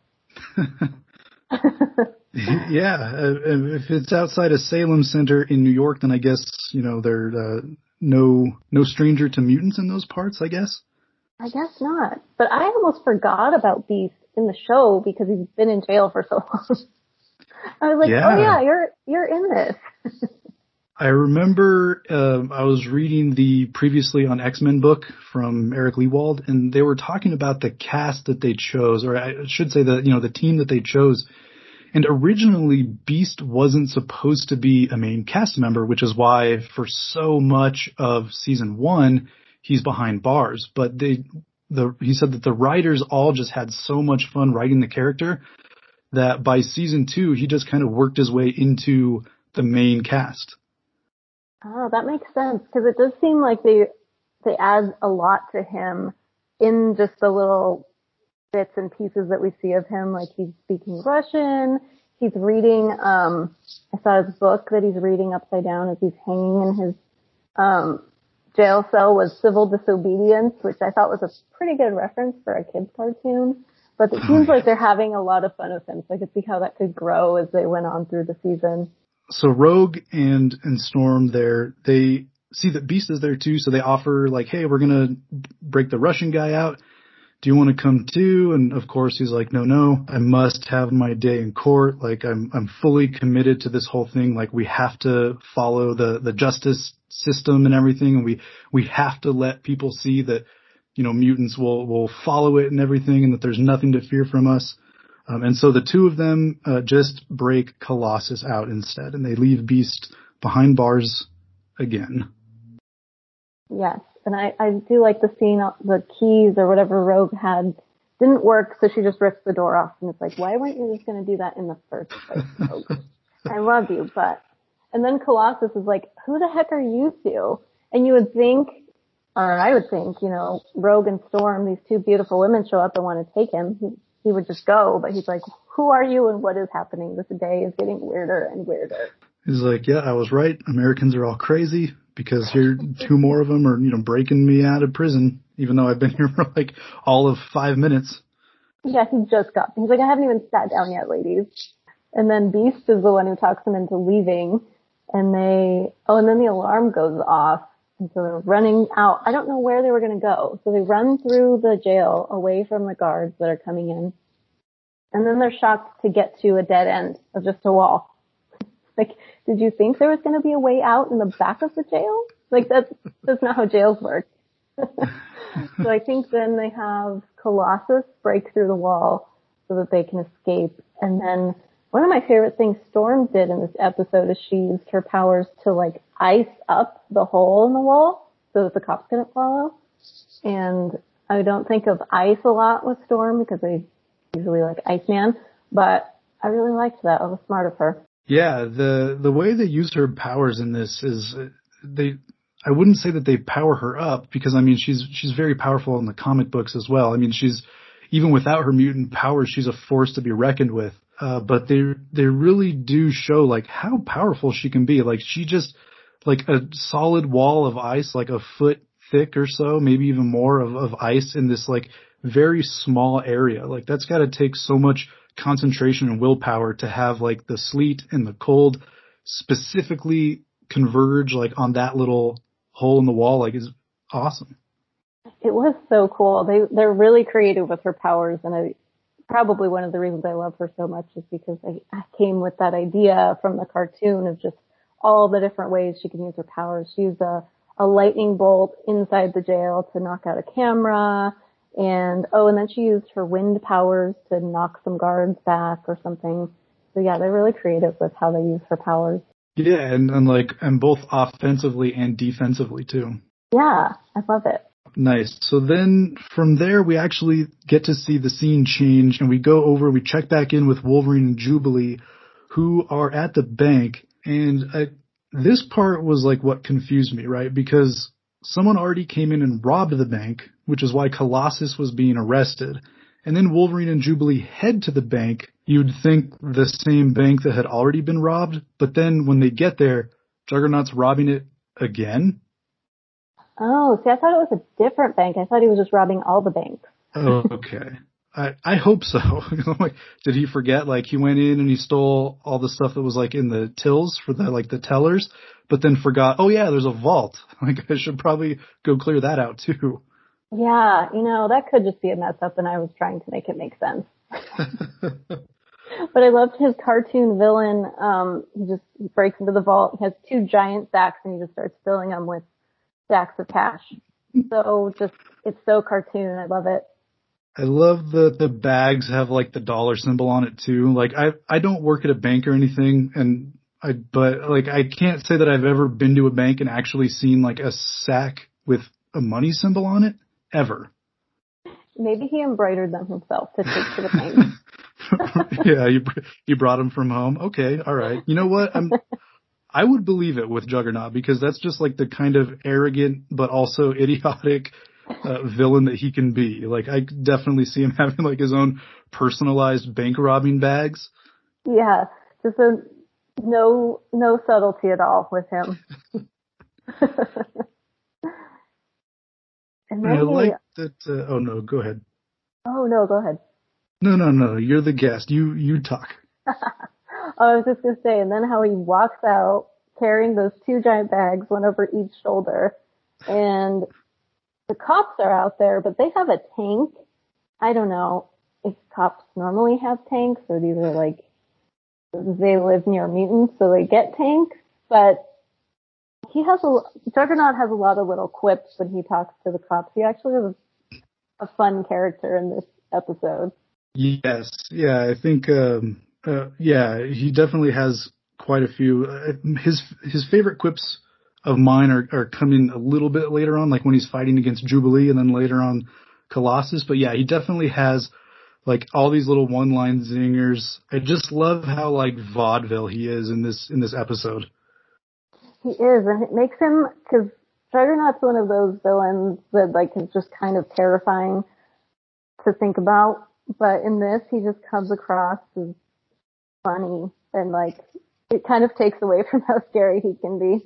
Yeah, uh, if it's outside of Salem Center in New York, then I guess, you know, they're uh, no no stranger to mutants in those parts, I guess. I guess not. But I almost forgot about Beast in the show because he's been in jail for so long. I was like, yeah. oh yeah, you're you're in this. I remember uh, I was reading the Previously on X-Men book from Eric Lewald, and they were talking about the cast that they chose, or I should say the you know the team that they chose. And originally, Beast wasn't supposed to be a main cast member, which is why for so much of season one, he's behind bars. But they, the, he said that the writers all just had so much fun writing the character that by season two, he just kind of worked his way into the main cast. Oh, that makes sense because it does seem like they they add a lot to him in just the little bits and pieces that we see of him, like he's speaking Russian, he's reading, um, I saw his book that he's reading upside down as he's hanging in his, um, jail cell was Civil Disobedience, which I thought was a pretty good reference for a kid's cartoon, but it seems like they're having a lot of fun with him, so I could see how that could grow as they went on through the season. So Rogue and, and Storm there, they, see that Beast is there too. So they offer like, hey, we're going to break the Russian guy out. Do you want to come too? And of course he's like, no, no, I must have my day in court. Like I'm, I'm fully committed to this whole thing. Like we have to follow the, the justice system and everything. And we, we have to let people see that, you know, mutants will, will follow it and everything and that there's nothing to fear from us. Um, and so the two of them, uh, just break Colossus out instead and they leave Beast behind bars again. Yes. And I, I do like the scene, the keys or whatever Rogue had didn't work, so she just rips the door off. And it's like, why weren't you just going to do that in the first place, Rogue? I love you, but... And then Colossus is like, who the heck are you two? And you would think, or I would think, you know, Rogue and Storm, these two beautiful women show up and want to take him. He, he would just go, but he's like, who are you and what is happening? This day is getting weirder and weirder. He's like, yeah, I was right. Americans are all crazy. Because here, two more of them are, you know, breaking me out of prison, even though I've been here for like all of five minutes. Yeah, he just got, he's like, I haven't even sat down yet, ladies. And then Beast is the one who talks them into leaving. And they, oh, and then the alarm goes off. And so they're running out. I don't know where they were going to go. So they run through the jail away from the guards that are coming in. And then they're shocked to get to a dead end of just a wall. Like, did you think there was going to be a way out in the back of the jail? Like, that's, that's not how jails work. So I think then they have Colossus break through the wall so that they can escape. And then one of my favorite things Storm did in this episode is she used her powers to, like, ice up the hole in the wall so that the cops couldn't follow. And I don't think of ice a lot with Storm because I usually like Iceman, but I really liked that. It was smart of her. Yeah, the the way they use her powers in this is they. I wouldn't say that they power her up because I mean she's she's very powerful in the comic books as well. I mean she's even without her mutant powers she's a force to be reckoned with. Uh, but they they really do show like how powerful she can be. Like she just like a solid wall of ice, like a foot thick or so, maybe even more of of ice in this like very small area. Like that's got to take so much concentration and willpower to have like the sleet and the cold specifically converge like on that little hole in the wall. Like is awesome. It was so cool. They they're really creative with her powers, and I probably one of the reasons I love her so much is because I, I came with that idea from the cartoon of just all the different ways she can use her powers. She used a a lightning bolt inside the jail to knock out a camera. And, oh, and then she used her wind powers to knock some guards back or something. So yeah, they're really creative with how they use her powers. Yeah, and, and like, and both offensively and defensively too. Yeah, I love it. Nice. So then from there, we actually get to see the scene change and we go over, we check back in with Wolverine and Jubilee who are at the bank. And I, this part was like what confused me, right? Because someone already came in and robbed the bank, which is why Colossus was being arrested. And then Wolverine and Jubilee head to the bank. You'd think the same bank that had already been robbed. But then when they get there, Juggernaut's robbing it again. Oh, see, I thought it was a different bank. I thought he was just robbing all the banks. Oh, okay. I, I hope so. Like, did he forget? Like he went in and he stole all the stuff that was like in the tills for the like the tellers, but then forgot. Oh yeah, there's a vault. Like I should probably go clear that out too. Yeah, you know that could just be a mess up, and I was trying to make it make sense. But I loved his cartoon villain. Um, he just he breaks into the vault. He has two giant sacks, and he just starts filling them with stacks of cash. So just it's so cartoon. I love it. I love that the bags have like the dollar symbol on it too. Like I, I don't work at a bank or anything and I, but like I can't say that I've ever been to a bank and actually seen like a sack with a money symbol on it ever. Maybe he embroidered them himself to take to the bank. Yeah, you, you brought them from home. Okay. All right. You know what? I'm, I would believe it with Juggernaut because that's just like the kind of arrogant, but also idiotic Uh, villain that he can be. Like, I definitely see him having, like, his own personalized bank robbing bags. Yeah, just a, no, no subtlety at all with him. And then I he, like that, uh, oh no, go ahead. Oh no, go ahead. No, no, no, you're the guest. You, you talk. Oh, I was just gonna say, and then how he walks out carrying those two giant bags, one over each shoulder. And the cops are out there, but they have a tank. I don't know if cops normally have tanks or these are like, they live near mutants, so they get tanks. But he has a, Juggernaut has a lot of little quips when he talks to the cops. He actually is a, a fun character in this episode. Yes. Yeah, I think, um, uh, yeah, he definitely has quite a few. Uh, his, his favorite quips of mine are, are coming a little bit later on, like when he's fighting against Jubilee and then later on Colossus. But yeah, he definitely has like all these little one-line zingers. I just love how like vaudeville he is in this, in this episode. He is, and it makes him, cause Juggernaut's one of those villains that like is just kind of terrifying to think about. But in this, he just comes across as funny and like, it kind of takes away from how scary he can be.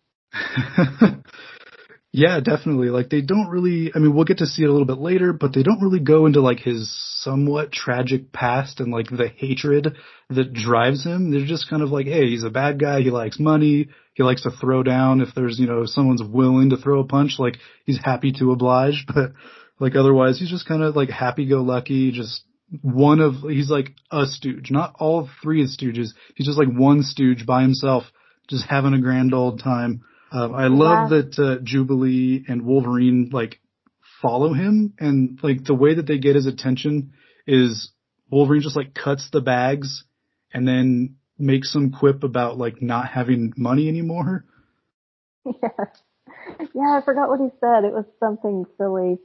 Yeah, definitely. Like they don't really, I mean, we'll get to see it a little bit later, but they don't really go into like his somewhat tragic past and like the hatred that drives him. They're just kind of like, hey, he's a bad guy. He likes money. He likes to throw down. If there's, you know, someone's willing to throw a punch, like he's happy to oblige, but like otherwise he's just kind of like happy-go-lucky, just one of, he's like a stooge, not all three of stooges. He's just like one stooge by himself, just having a grand old time. Um, I love yeah. that uh, Jubilee and Wolverine like follow him, and like the way that they get his attention is Wolverine just like cuts the bags and then makes some quip about like not having money anymore. Yes. Yeah, I forgot what he said. It was something silly.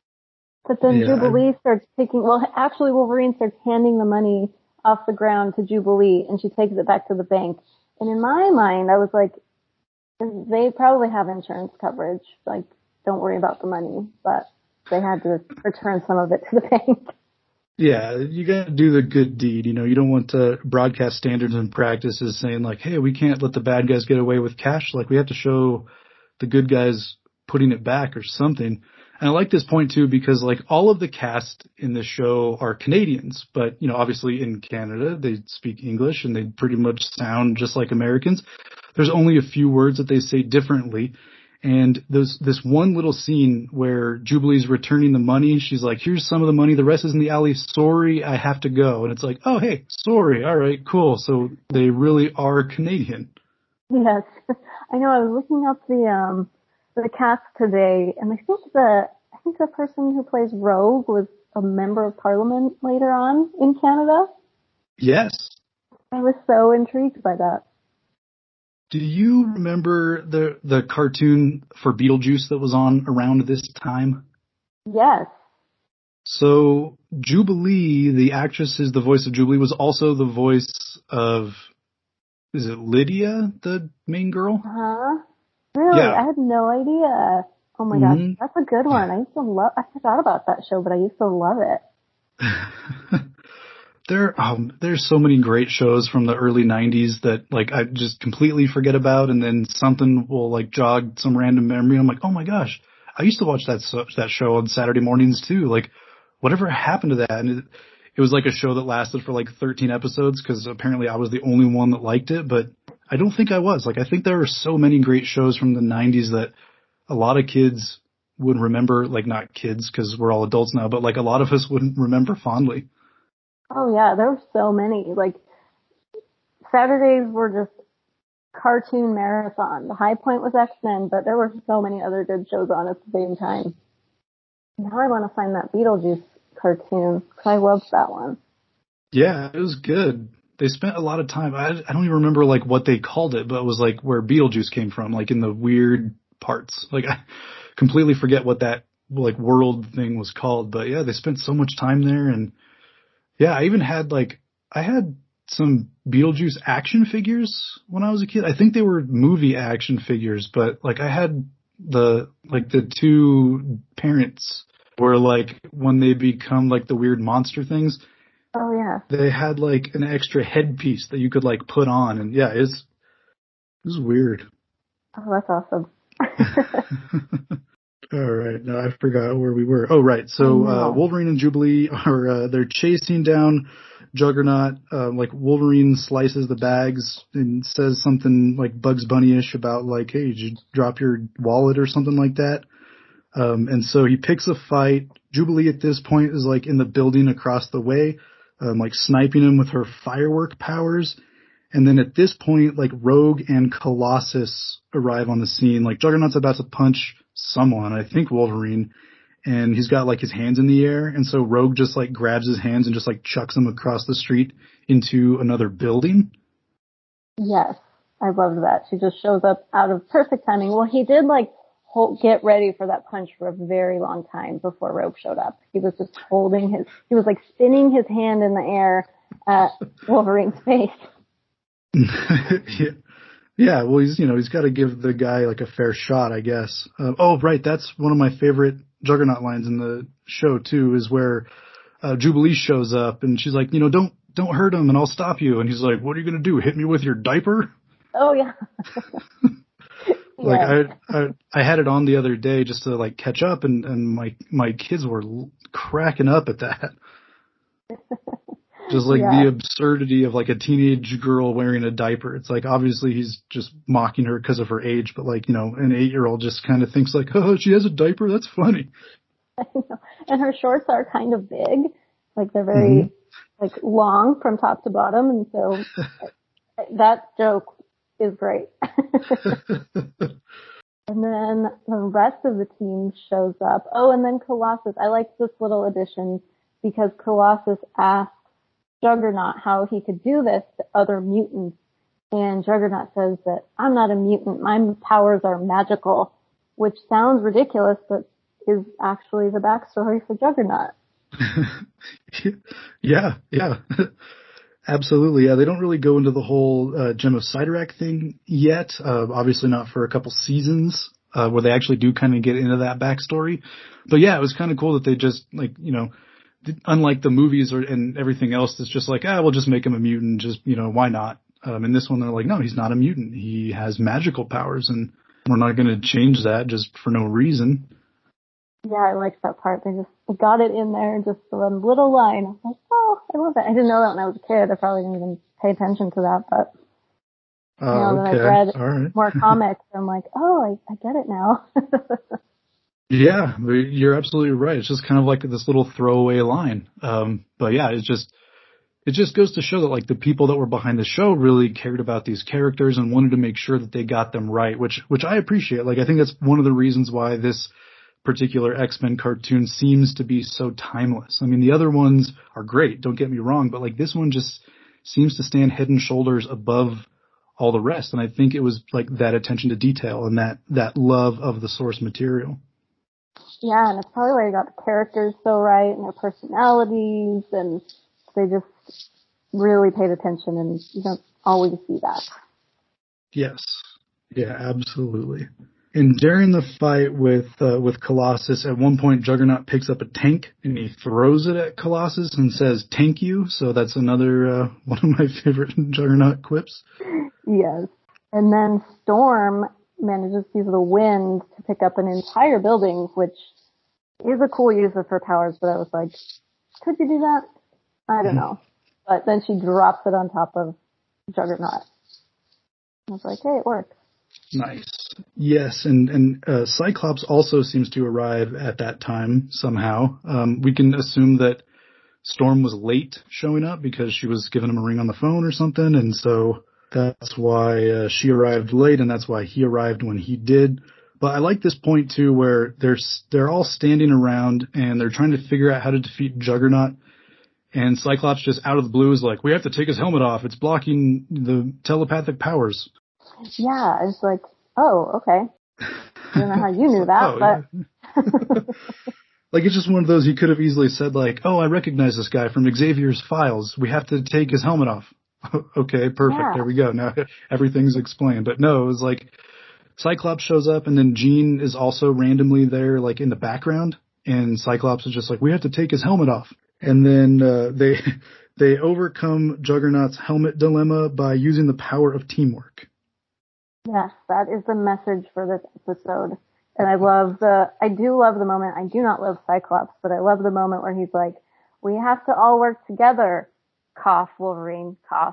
But then yeah. Jubilee starts taking, well, actually Wolverine starts handing the money off the ground to Jubilee, and she takes it back to the bank. And in my mind, I was like, they probably have insurance coverage. Like, don't worry about the money. But they had to return some of it to the bank. Yeah, you gotta do the good deed. You know, you don't want to broadcast standards and practices saying like, hey, we can't let the bad guys get away with cash. Like, we have to show the good guys putting it back or something. And I like this point too, because like all of the cast in this show are Canadians, but you know, obviously in Canada, they speak English and they pretty much sound just like Americans. There's only a few words that they say differently. And there's this one little scene where Jubilee's returning the money. She's like, here's some of the money. The rest is in the alley. Sorry, I have to go. And it's like, oh, hey, sorry. All right, cool. So they really are Canadian. Yes. I know. I was looking up the, um, the cast today, and I think the, I think the person who plays Rogue was a member of Parliament later on in Canada. Yes. I was so intrigued by that. Do you remember the the cartoon for Beetlejuice that was on around this time? Yes. So Jubilee, the actress is the voice of Jubilee, was also the voice of, is it Lydia, the main girl? Uh-huh. Really? Yeah. I had no idea. Oh my mm-hmm. gosh, that's a good one. I used to love, I forgot about that show, but I used to love it. There, um, there's so many great shows from the early nineties that like I just completely forget about, and then something will like jog some random memory. I'm like, oh my gosh, I used to watch that that show on Saturday mornings too. Like, whatever happened to that? And it, it was like a show that lasted for like thirteen episodes because apparently I was the only one that liked it, but I don't think I was. Like, I think there were so many great shows from the nineties that a lot of kids would remember. Like, not kids because we're all adults now, but like a lot of us wouldn't remember fondly. Oh yeah, there were so many. Like, Saturdays were just cartoon marathon. The high point was X-Men, but there were so many other good shows on at the same time. Now I want to find that Beetlejuice cartoon, because I loved that one. Yeah, it was good. They spent a lot of time. I, I don't even remember like what they called it, but it was like where Beetlejuice came from, like in the weird parts. Like, I completely forget what that like world thing was called, but yeah, they spent so much time there. And yeah, I even had like, I had some Beetlejuice action figures when I was a kid. I think they were movie action figures, but like I had the, like the two parents were like, when they become like the weird monster things. Oh yeah. They had like an extra headpiece that you could like put on, and yeah, it's, it was weird. Oh, that's awesome. All right. No, I forgot where we were. Oh, right. So, uh, Wolverine and Jubilee are, uh, they're chasing down Juggernaut, uh, like Wolverine slices the bags and says something like Bugs Bunny-ish about like, hey, did you drop your wallet or something like that? Um, and so he picks a fight. Jubilee at this point is like in the building across the way, um, like sniping him with her firework powers. And then at this point, like Rogue and Colossus arrive on the scene. Like Juggernaut's about to punch someone, I think Wolverine, and he's got like his hands in the air. And so Rogue just like grabs his hands and just like chucks him across the street into another building. Yes, I loved that. She just shows up out of perfect timing. Well, he did like hold, get ready for that punch for a very long time before Rogue showed up. He was just holding his, he was like spinning his hand in the air at Wolverine's face. yeah. yeah, well, he's, you know, he's got to give the guy like a fair shot, I guess. Uh, oh, right. That's one of my favorite Juggernaut lines in the show too, is where, uh, Jubilee shows up and she's like, you know, don't, don't hurt him and I'll stop you. And he's like, what are you going to do? Hit me with your diaper? Oh yeah. Like yeah. I, I, I had it on the other day just to like catch up and, and my, my kids were l- cracking up at that. Just like yeah. the absurdity of like a teenage girl wearing a diaper. It's like, obviously he's just mocking her because of her age, but like, you know, an eight year old just kind of thinks like, oh, she has a diaper. That's funny. I know. And her shorts are kind of big. Like they're very mm-hmm. like long from top to bottom. And so that joke is great. And then the rest of the team shows up. Oh, and then Colossus. I like this little addition because Colossus asks Juggernaut how he could do this to other mutants. And Juggernaut says that I'm not a mutant. My powers are magical, which sounds ridiculous, but is actually the backstory for Juggernaut. yeah, yeah. Absolutely. Yeah, they don't really go into the whole uh, Gem of Cyttorak thing yet. Uh, obviously not for a couple seasons uh, where they actually do kind of get into that backstory. But yeah, it was kind of cool that they just like, you know, unlike the movies or and everything else that's just like, ah, we'll just make him a mutant. Just, you know, why not? Um, in this one, they're like, no, he's not a mutant. He has magical powers, and we're not going to change that just for no reason. Yeah, I liked that part. They just got it in there, just one little line. I was like, oh, I love it. I didn't know that when I was a kid. I probably didn't even pay attention to that, but uh, now okay. that I've read All right. more comics, I'm like, oh, I, I get it now. Yeah, you're absolutely right. It's just kind of like this little throwaway line. Um, but yeah, it's just, it just goes to show that like the people that were behind the show really cared about these characters and wanted to make sure that they got them right, which, which I appreciate. Like, I think that's one of the reasons why this particular X-Men cartoon seems to be so timeless. I mean, the other ones are great, don't get me wrong, but like this one just seems to stand head and shoulders above all the rest. And I think it was like that attention to detail and that, that love of the source material. Yeah, and it's probably why they got the characters so right and their personalities, and they just really paid attention, and you don't always see that. Yes. Yeah, absolutely. And during the fight with uh, with Colossus, at one point Juggernaut picks up a tank and he throws it at Colossus and says, "Tank you." So that's another uh, one of my favorite Juggernaut quips. Yes. And then Storm manages to use the wind to pick up an entire building, which is a cool use of her powers, but I was like, could you do that? I don't know. But then she drops it on top of Juggernaut. I was like, hey, it worked. Nice. Yes, and, and uh, Cyclops also seems to arrive at that time somehow. Um, we can assume that Storm was late showing up because she was giving him a ring on the phone or something, and so that's why uh, she arrived late, and that's why he arrived when he did. But I like this point, too, where they're, they're all standing around, and they're trying to figure out how to defeat Juggernaut. And Cyclops just out of the blue is like, we have to take his helmet off. It's blocking the telepathic powers. Yeah, it's like, oh, okay. I don't know how you knew that, oh, but... Yeah. Like, it's just one of those he could have easily said, like, oh, I recognize this guy from Xavier's files. We have to take his helmet off. Okay, perfect. Yeah. There we go. Now everything's explained. But no, it was like Cyclops shows up and then Jean is also randomly there, like in the background. And Cyclops is just like, we have to take his helmet off. And then uh, they they overcome Juggernaut's helmet dilemma by using the power of teamwork. Yes, that is the message for this episode. And I love the, I do love the moment, I do not love Cyclops, but I love the moment where he's like, we have to all work together. Cough, Wolverine, cough.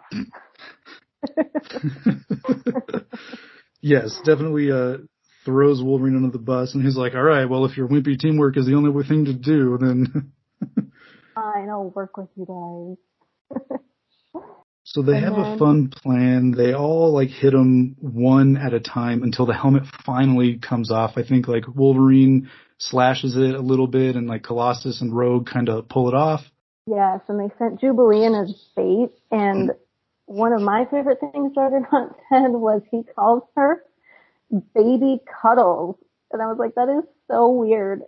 Yes, definitely uh, throws Wolverine under the bus, and he's like, all right, well, if your wimpy teamwork is the only thing to do, then... Fine, I'll work with you guys. So they and have then... a fun plan. They all, like, hit him one at a time until the helmet finally comes off. I think, like, Wolverine slashes it a little bit, and, like, Colossus and Rogue kind of pull it off. Yes, and they sent Jubilee in as bait, and one of my favorite things Juggernaut said was he calls her Baby Cuddles. And I was like, that is so weird.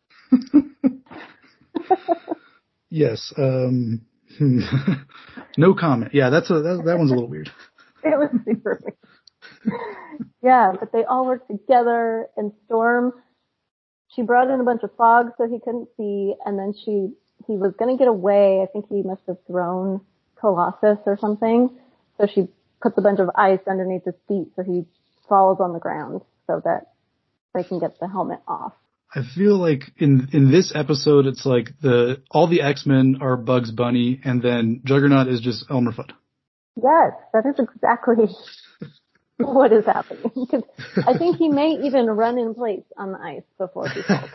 Yes. Um, no comment. Yeah, that's a, that, that one's a little weird. It was super weird. Yeah, but they all work together, and Storm, she brought in a bunch of fog so he couldn't see, and then she, he was going to get away. I think he must have thrown Colossus or something. So she puts a bunch of ice underneath his feet so he falls on the ground so that they can get the helmet off. I feel like in in this episode, it's like the all the X-Men are Bugs Bunny, and then Juggernaut is just Elmer Fudd. Yes, that is exactly what is happening. Because I think he may even run in place on the ice before he falls.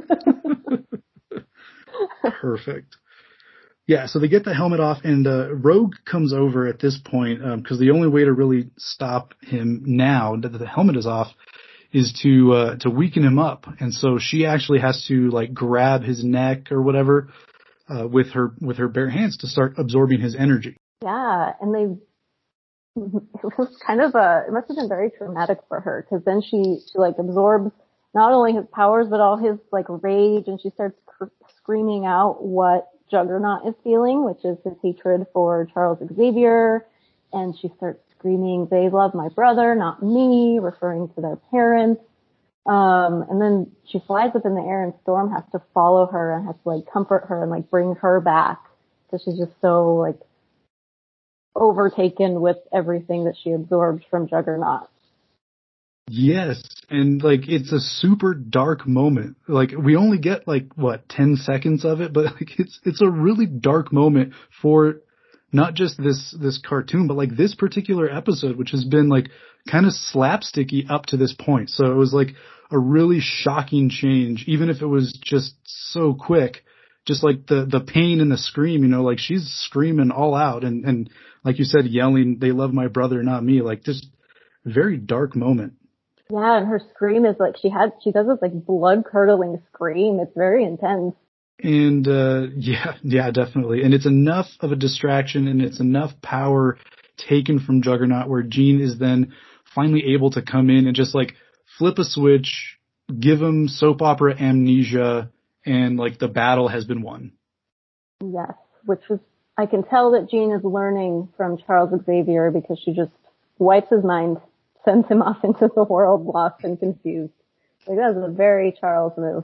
Perfect. Yeah, so they get the helmet off, and uh, Rogue comes over at this point, because um, the only way to really stop him now that the helmet is off is to uh, to weaken him up. And so she actually has to, like, grab his neck or whatever uh, with her with her bare hands to start absorbing his energy. Yeah, and they, it was kind of a, it must have been very traumatic for her, because then she, she, like, absorbs not only his powers, but all his, like, rage, and she starts cr- screaming out what Juggernaut is feeling, which is his hatred for Charles Xavier, and she starts screaming, they love my brother, not me, referring to their parents. Um, and then she flies up in the air, and Storm has to follow her and has to, like, comfort her and, like, bring her back, because she's just so, like, overtaken with everything that she absorbed from Juggernaut. Yes, and, like, it's a super dark moment. Like, we only get, like, what, ten seconds of it, but, like, it's it's a really dark moment for not just this this cartoon, but, like, this particular episode, which has been, like, kind of slapsticky up to this point. So it was, like, a really shocking change, even if it was just so quick. Just, like, the the pain and the scream, you know, like, she's screaming all out, and, and like you said, yelling, they love my brother, not me. Like, just very dark moment. Yeah, and her scream is like, she had, she does this, like, blood-curdling scream. It's very intense. And, uh, yeah, yeah, definitely. And it's enough of a distraction, and it's enough power taken from Juggernaut where Jean is then finally able to come in and just, like, flip a switch, give him soap opera amnesia, and, like, the battle has been won. Yes, which was, I can tell that Jean is learning from Charles Xavier, because she just wipes his mind, sends him off into the world lost and confused. Like, that was a very Charles move.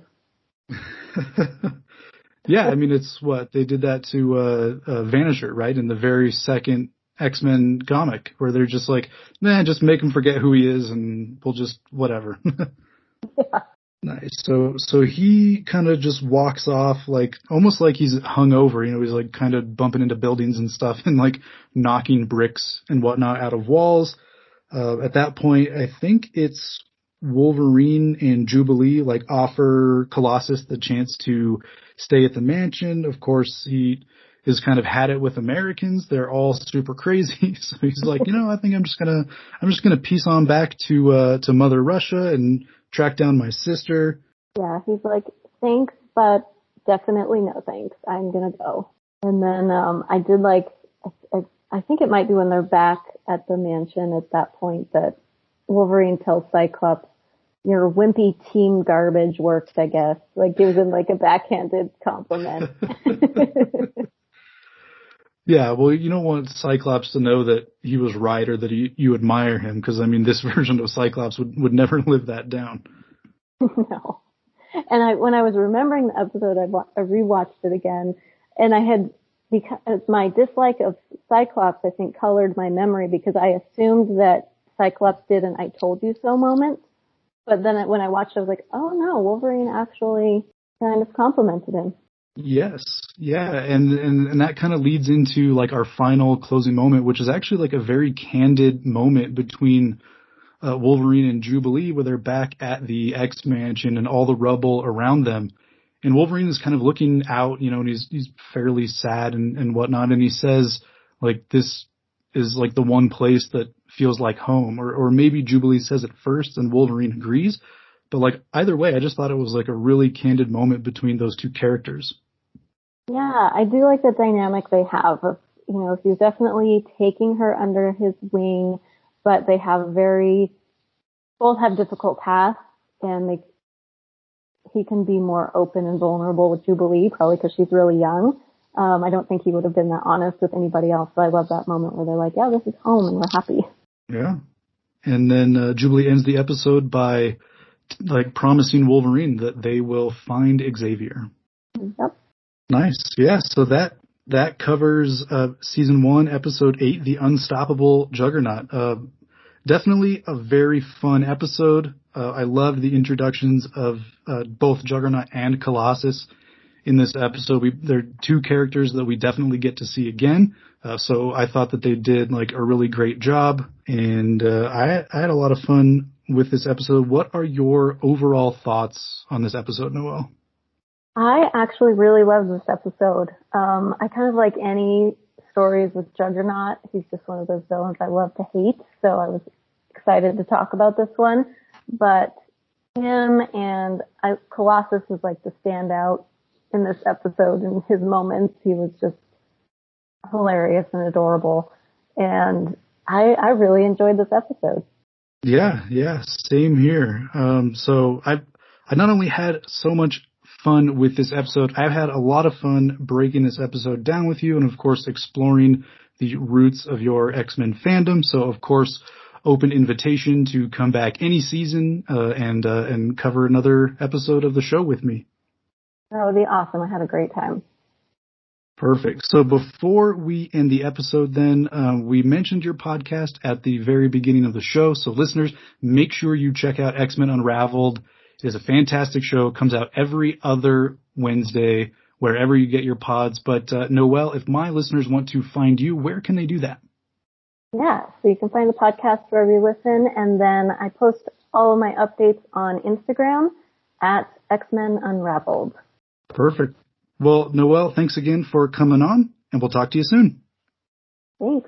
Yeah, I mean, it's what, they did that to uh, uh, Vanisher, right? In the very second X-Men comic, where they're just like, nah, just make him forget who he is and we'll just, whatever. Yeah. Nice. So, so he kind of just walks off, like, almost like he's hungover, you know, he's like kind of bumping into buildings and stuff and like knocking bricks and whatnot out of walls. Uh, at that point, I think it's Wolverine and Jubilee, like, offer Colossus the chance to stay at the mansion. Of course, he has kind of had it with Americans. They're all super crazy. So he's like, you know, I think I'm just gonna, I'm just gonna peace on back to, uh, to Mother Russia and track down my sister. Yeah, he's like, thanks, but definitely no thanks. I'm gonna go. And then, um, I did like, I, I think it might be when they're back at the mansion at that point that Wolverine tells Cyclops, your wimpy team garbage works, I guess. Like, gives him like a backhanded compliment. Yeah, well, you don't want Cyclops to know that he was right or that he, you admire him, because, I mean, this version of Cyclops would, would never live that down. No. And I, when I was remembering the episode, I, wa- I rewatched it again, and I had, because my dislike of Cyclops, I think, colored my memory, because I assumed that Cyclops did an I told you so moment. But then when I watched it, I was like, oh no, Wolverine actually kind of complimented him. Yes. Yeah. And, and, and that kind of leads into like our final closing moment, which is actually like a very candid moment between uh, Wolverine and Jubilee, where they're back at the X Mansion and all the rubble around them. And Wolverine is kind of looking out, you know, and he's, he's fairly sad and, and whatnot. And he says, like, this is like the one place that feels like home. Or, or maybe Jubilee says it first and Wolverine agrees. But like, either way, I just thought it was like a really candid moment between those two characters. Yeah, I do like the dynamic they have of, you know, he's definitely taking her under his wing, but they have very, both have difficult paths, and they, he can be more open and vulnerable with Jubilee, probably because she's really young. Um, I don't think he would have been that honest with anybody else, but I love that moment where they're like, yeah, this is home and we're happy. Yeah. And then uh, Jubilee ends the episode by like promising Wolverine that they will find Xavier. Yep. Nice. Yeah. So that that covers uh, season one, episode eight, The Unstoppable Juggernaut. Uh, definitely a very fun episode. Uh, I loved the introductions of uh, both Juggernaut and Colossus in this episode. We, they're two characters that we definitely get to see again. Uh, so I thought that they did like a really great job, and uh, I, I had a lot of fun with this episode. What are your overall thoughts on this episode, Noelle? I actually really loved this episode. Um, I kind of like any stories with Juggernaut. He's just one of those villains I love to hate, so I was excited to talk about this one. But him and I, Colossus was like the standout in this episode, and his moments, he was just hilarious and adorable. And I, I really enjoyed this episode. Yeah, yeah, same here. Um, so I, I not only had so much fun with this episode, I've had a lot of fun breaking this episode down with you, and of course exploring the roots of your X-Men fandom. So of course, open invitation to come back any season uh, and uh, and cover another episode of the show with me. That would be awesome. I had a great time. Perfect. So before we end the episode then, um, we mentioned your podcast at the very beginning of the show. So listeners, make sure you check out X-Men Unraveled. It is a fantastic show. It comes out every other Wednesday, wherever you get your pods. But uh, Noelle, if my listeners want to find you, where can they do that? Yeah, so you can find the podcast wherever you listen, and then I post all of my updates on Instagram at X-Men Unraveled. Perfect. Well, Noelle, thanks again for coming on, and we'll talk to you soon. Thanks.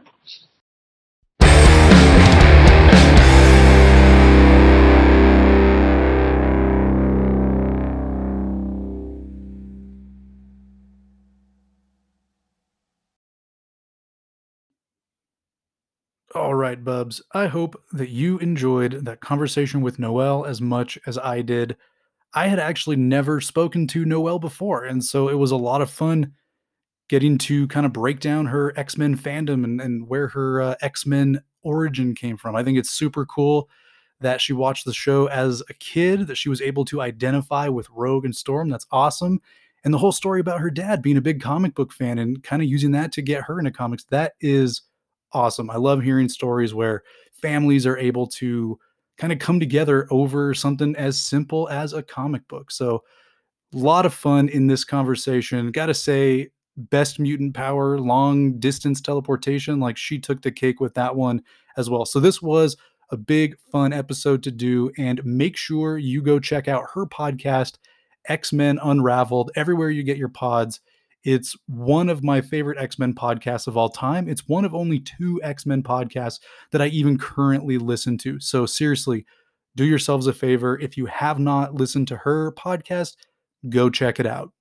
All right, Bubs. I hope that you enjoyed that conversation with Noelle as much as I did. I had actually never spoken to Noelle before, and so it was a lot of fun getting to kind of break down her X-Men fandom and, and where her uh, X-Men origin came from. I think it's super cool that she watched the show as a kid, that she was able to identify with Rogue and Storm. That's awesome. And the whole story about her dad being a big comic book fan and kind of using that to get her into comics. That is awesome. I love hearing stories where families are able to kind of come together over something as simple as a comic book. So a lot of fun in this conversation. Got to say, best mutant power, long distance teleportation. Like, she took the cake with that one as well. So this was a big fun episode to do, and make sure you go check out her podcast, X-Men Unraveled, everywhere you get your pods. It's one of my favorite X-Men podcasts of all time. It's one of only two X-Men podcasts that I even currently listen to. So seriously, do yourselves a favor. If you have not listened to her podcast, go check it out.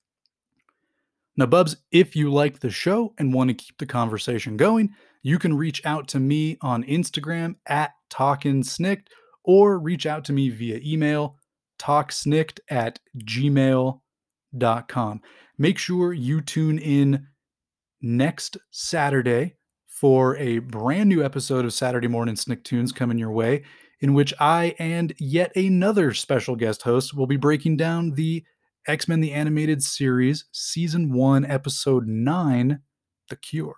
Now, Bubs, if you like the show and want to keep the conversation going, you can reach out to me on Instagram at TalkinSnicked, or reach out to me via email, talksnicked at gmail dot com. Make sure you tune in next Saturday for a brand new episode of Saturday Morning Snicktoons coming your way, in which I and yet another special guest host will be breaking down the X-Men the Animated Series, Season one, Episode nine, The Cure.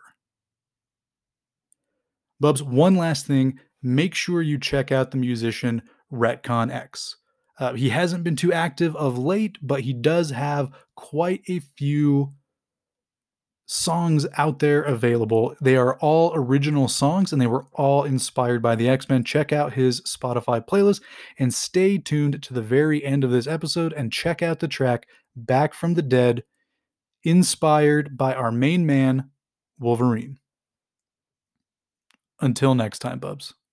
Bubs, one last thing. Make sure you check out the musician Retcon X. Uh, he hasn't been too active of late, but he does have quite a few songs out there available. They are all original songs and they were all inspired by the X-Men. Check out his Spotify playlist and stay tuned to the very end of this episode and check out the track Back from the Dead, inspired by our main man, Wolverine. Until next time, Bubs.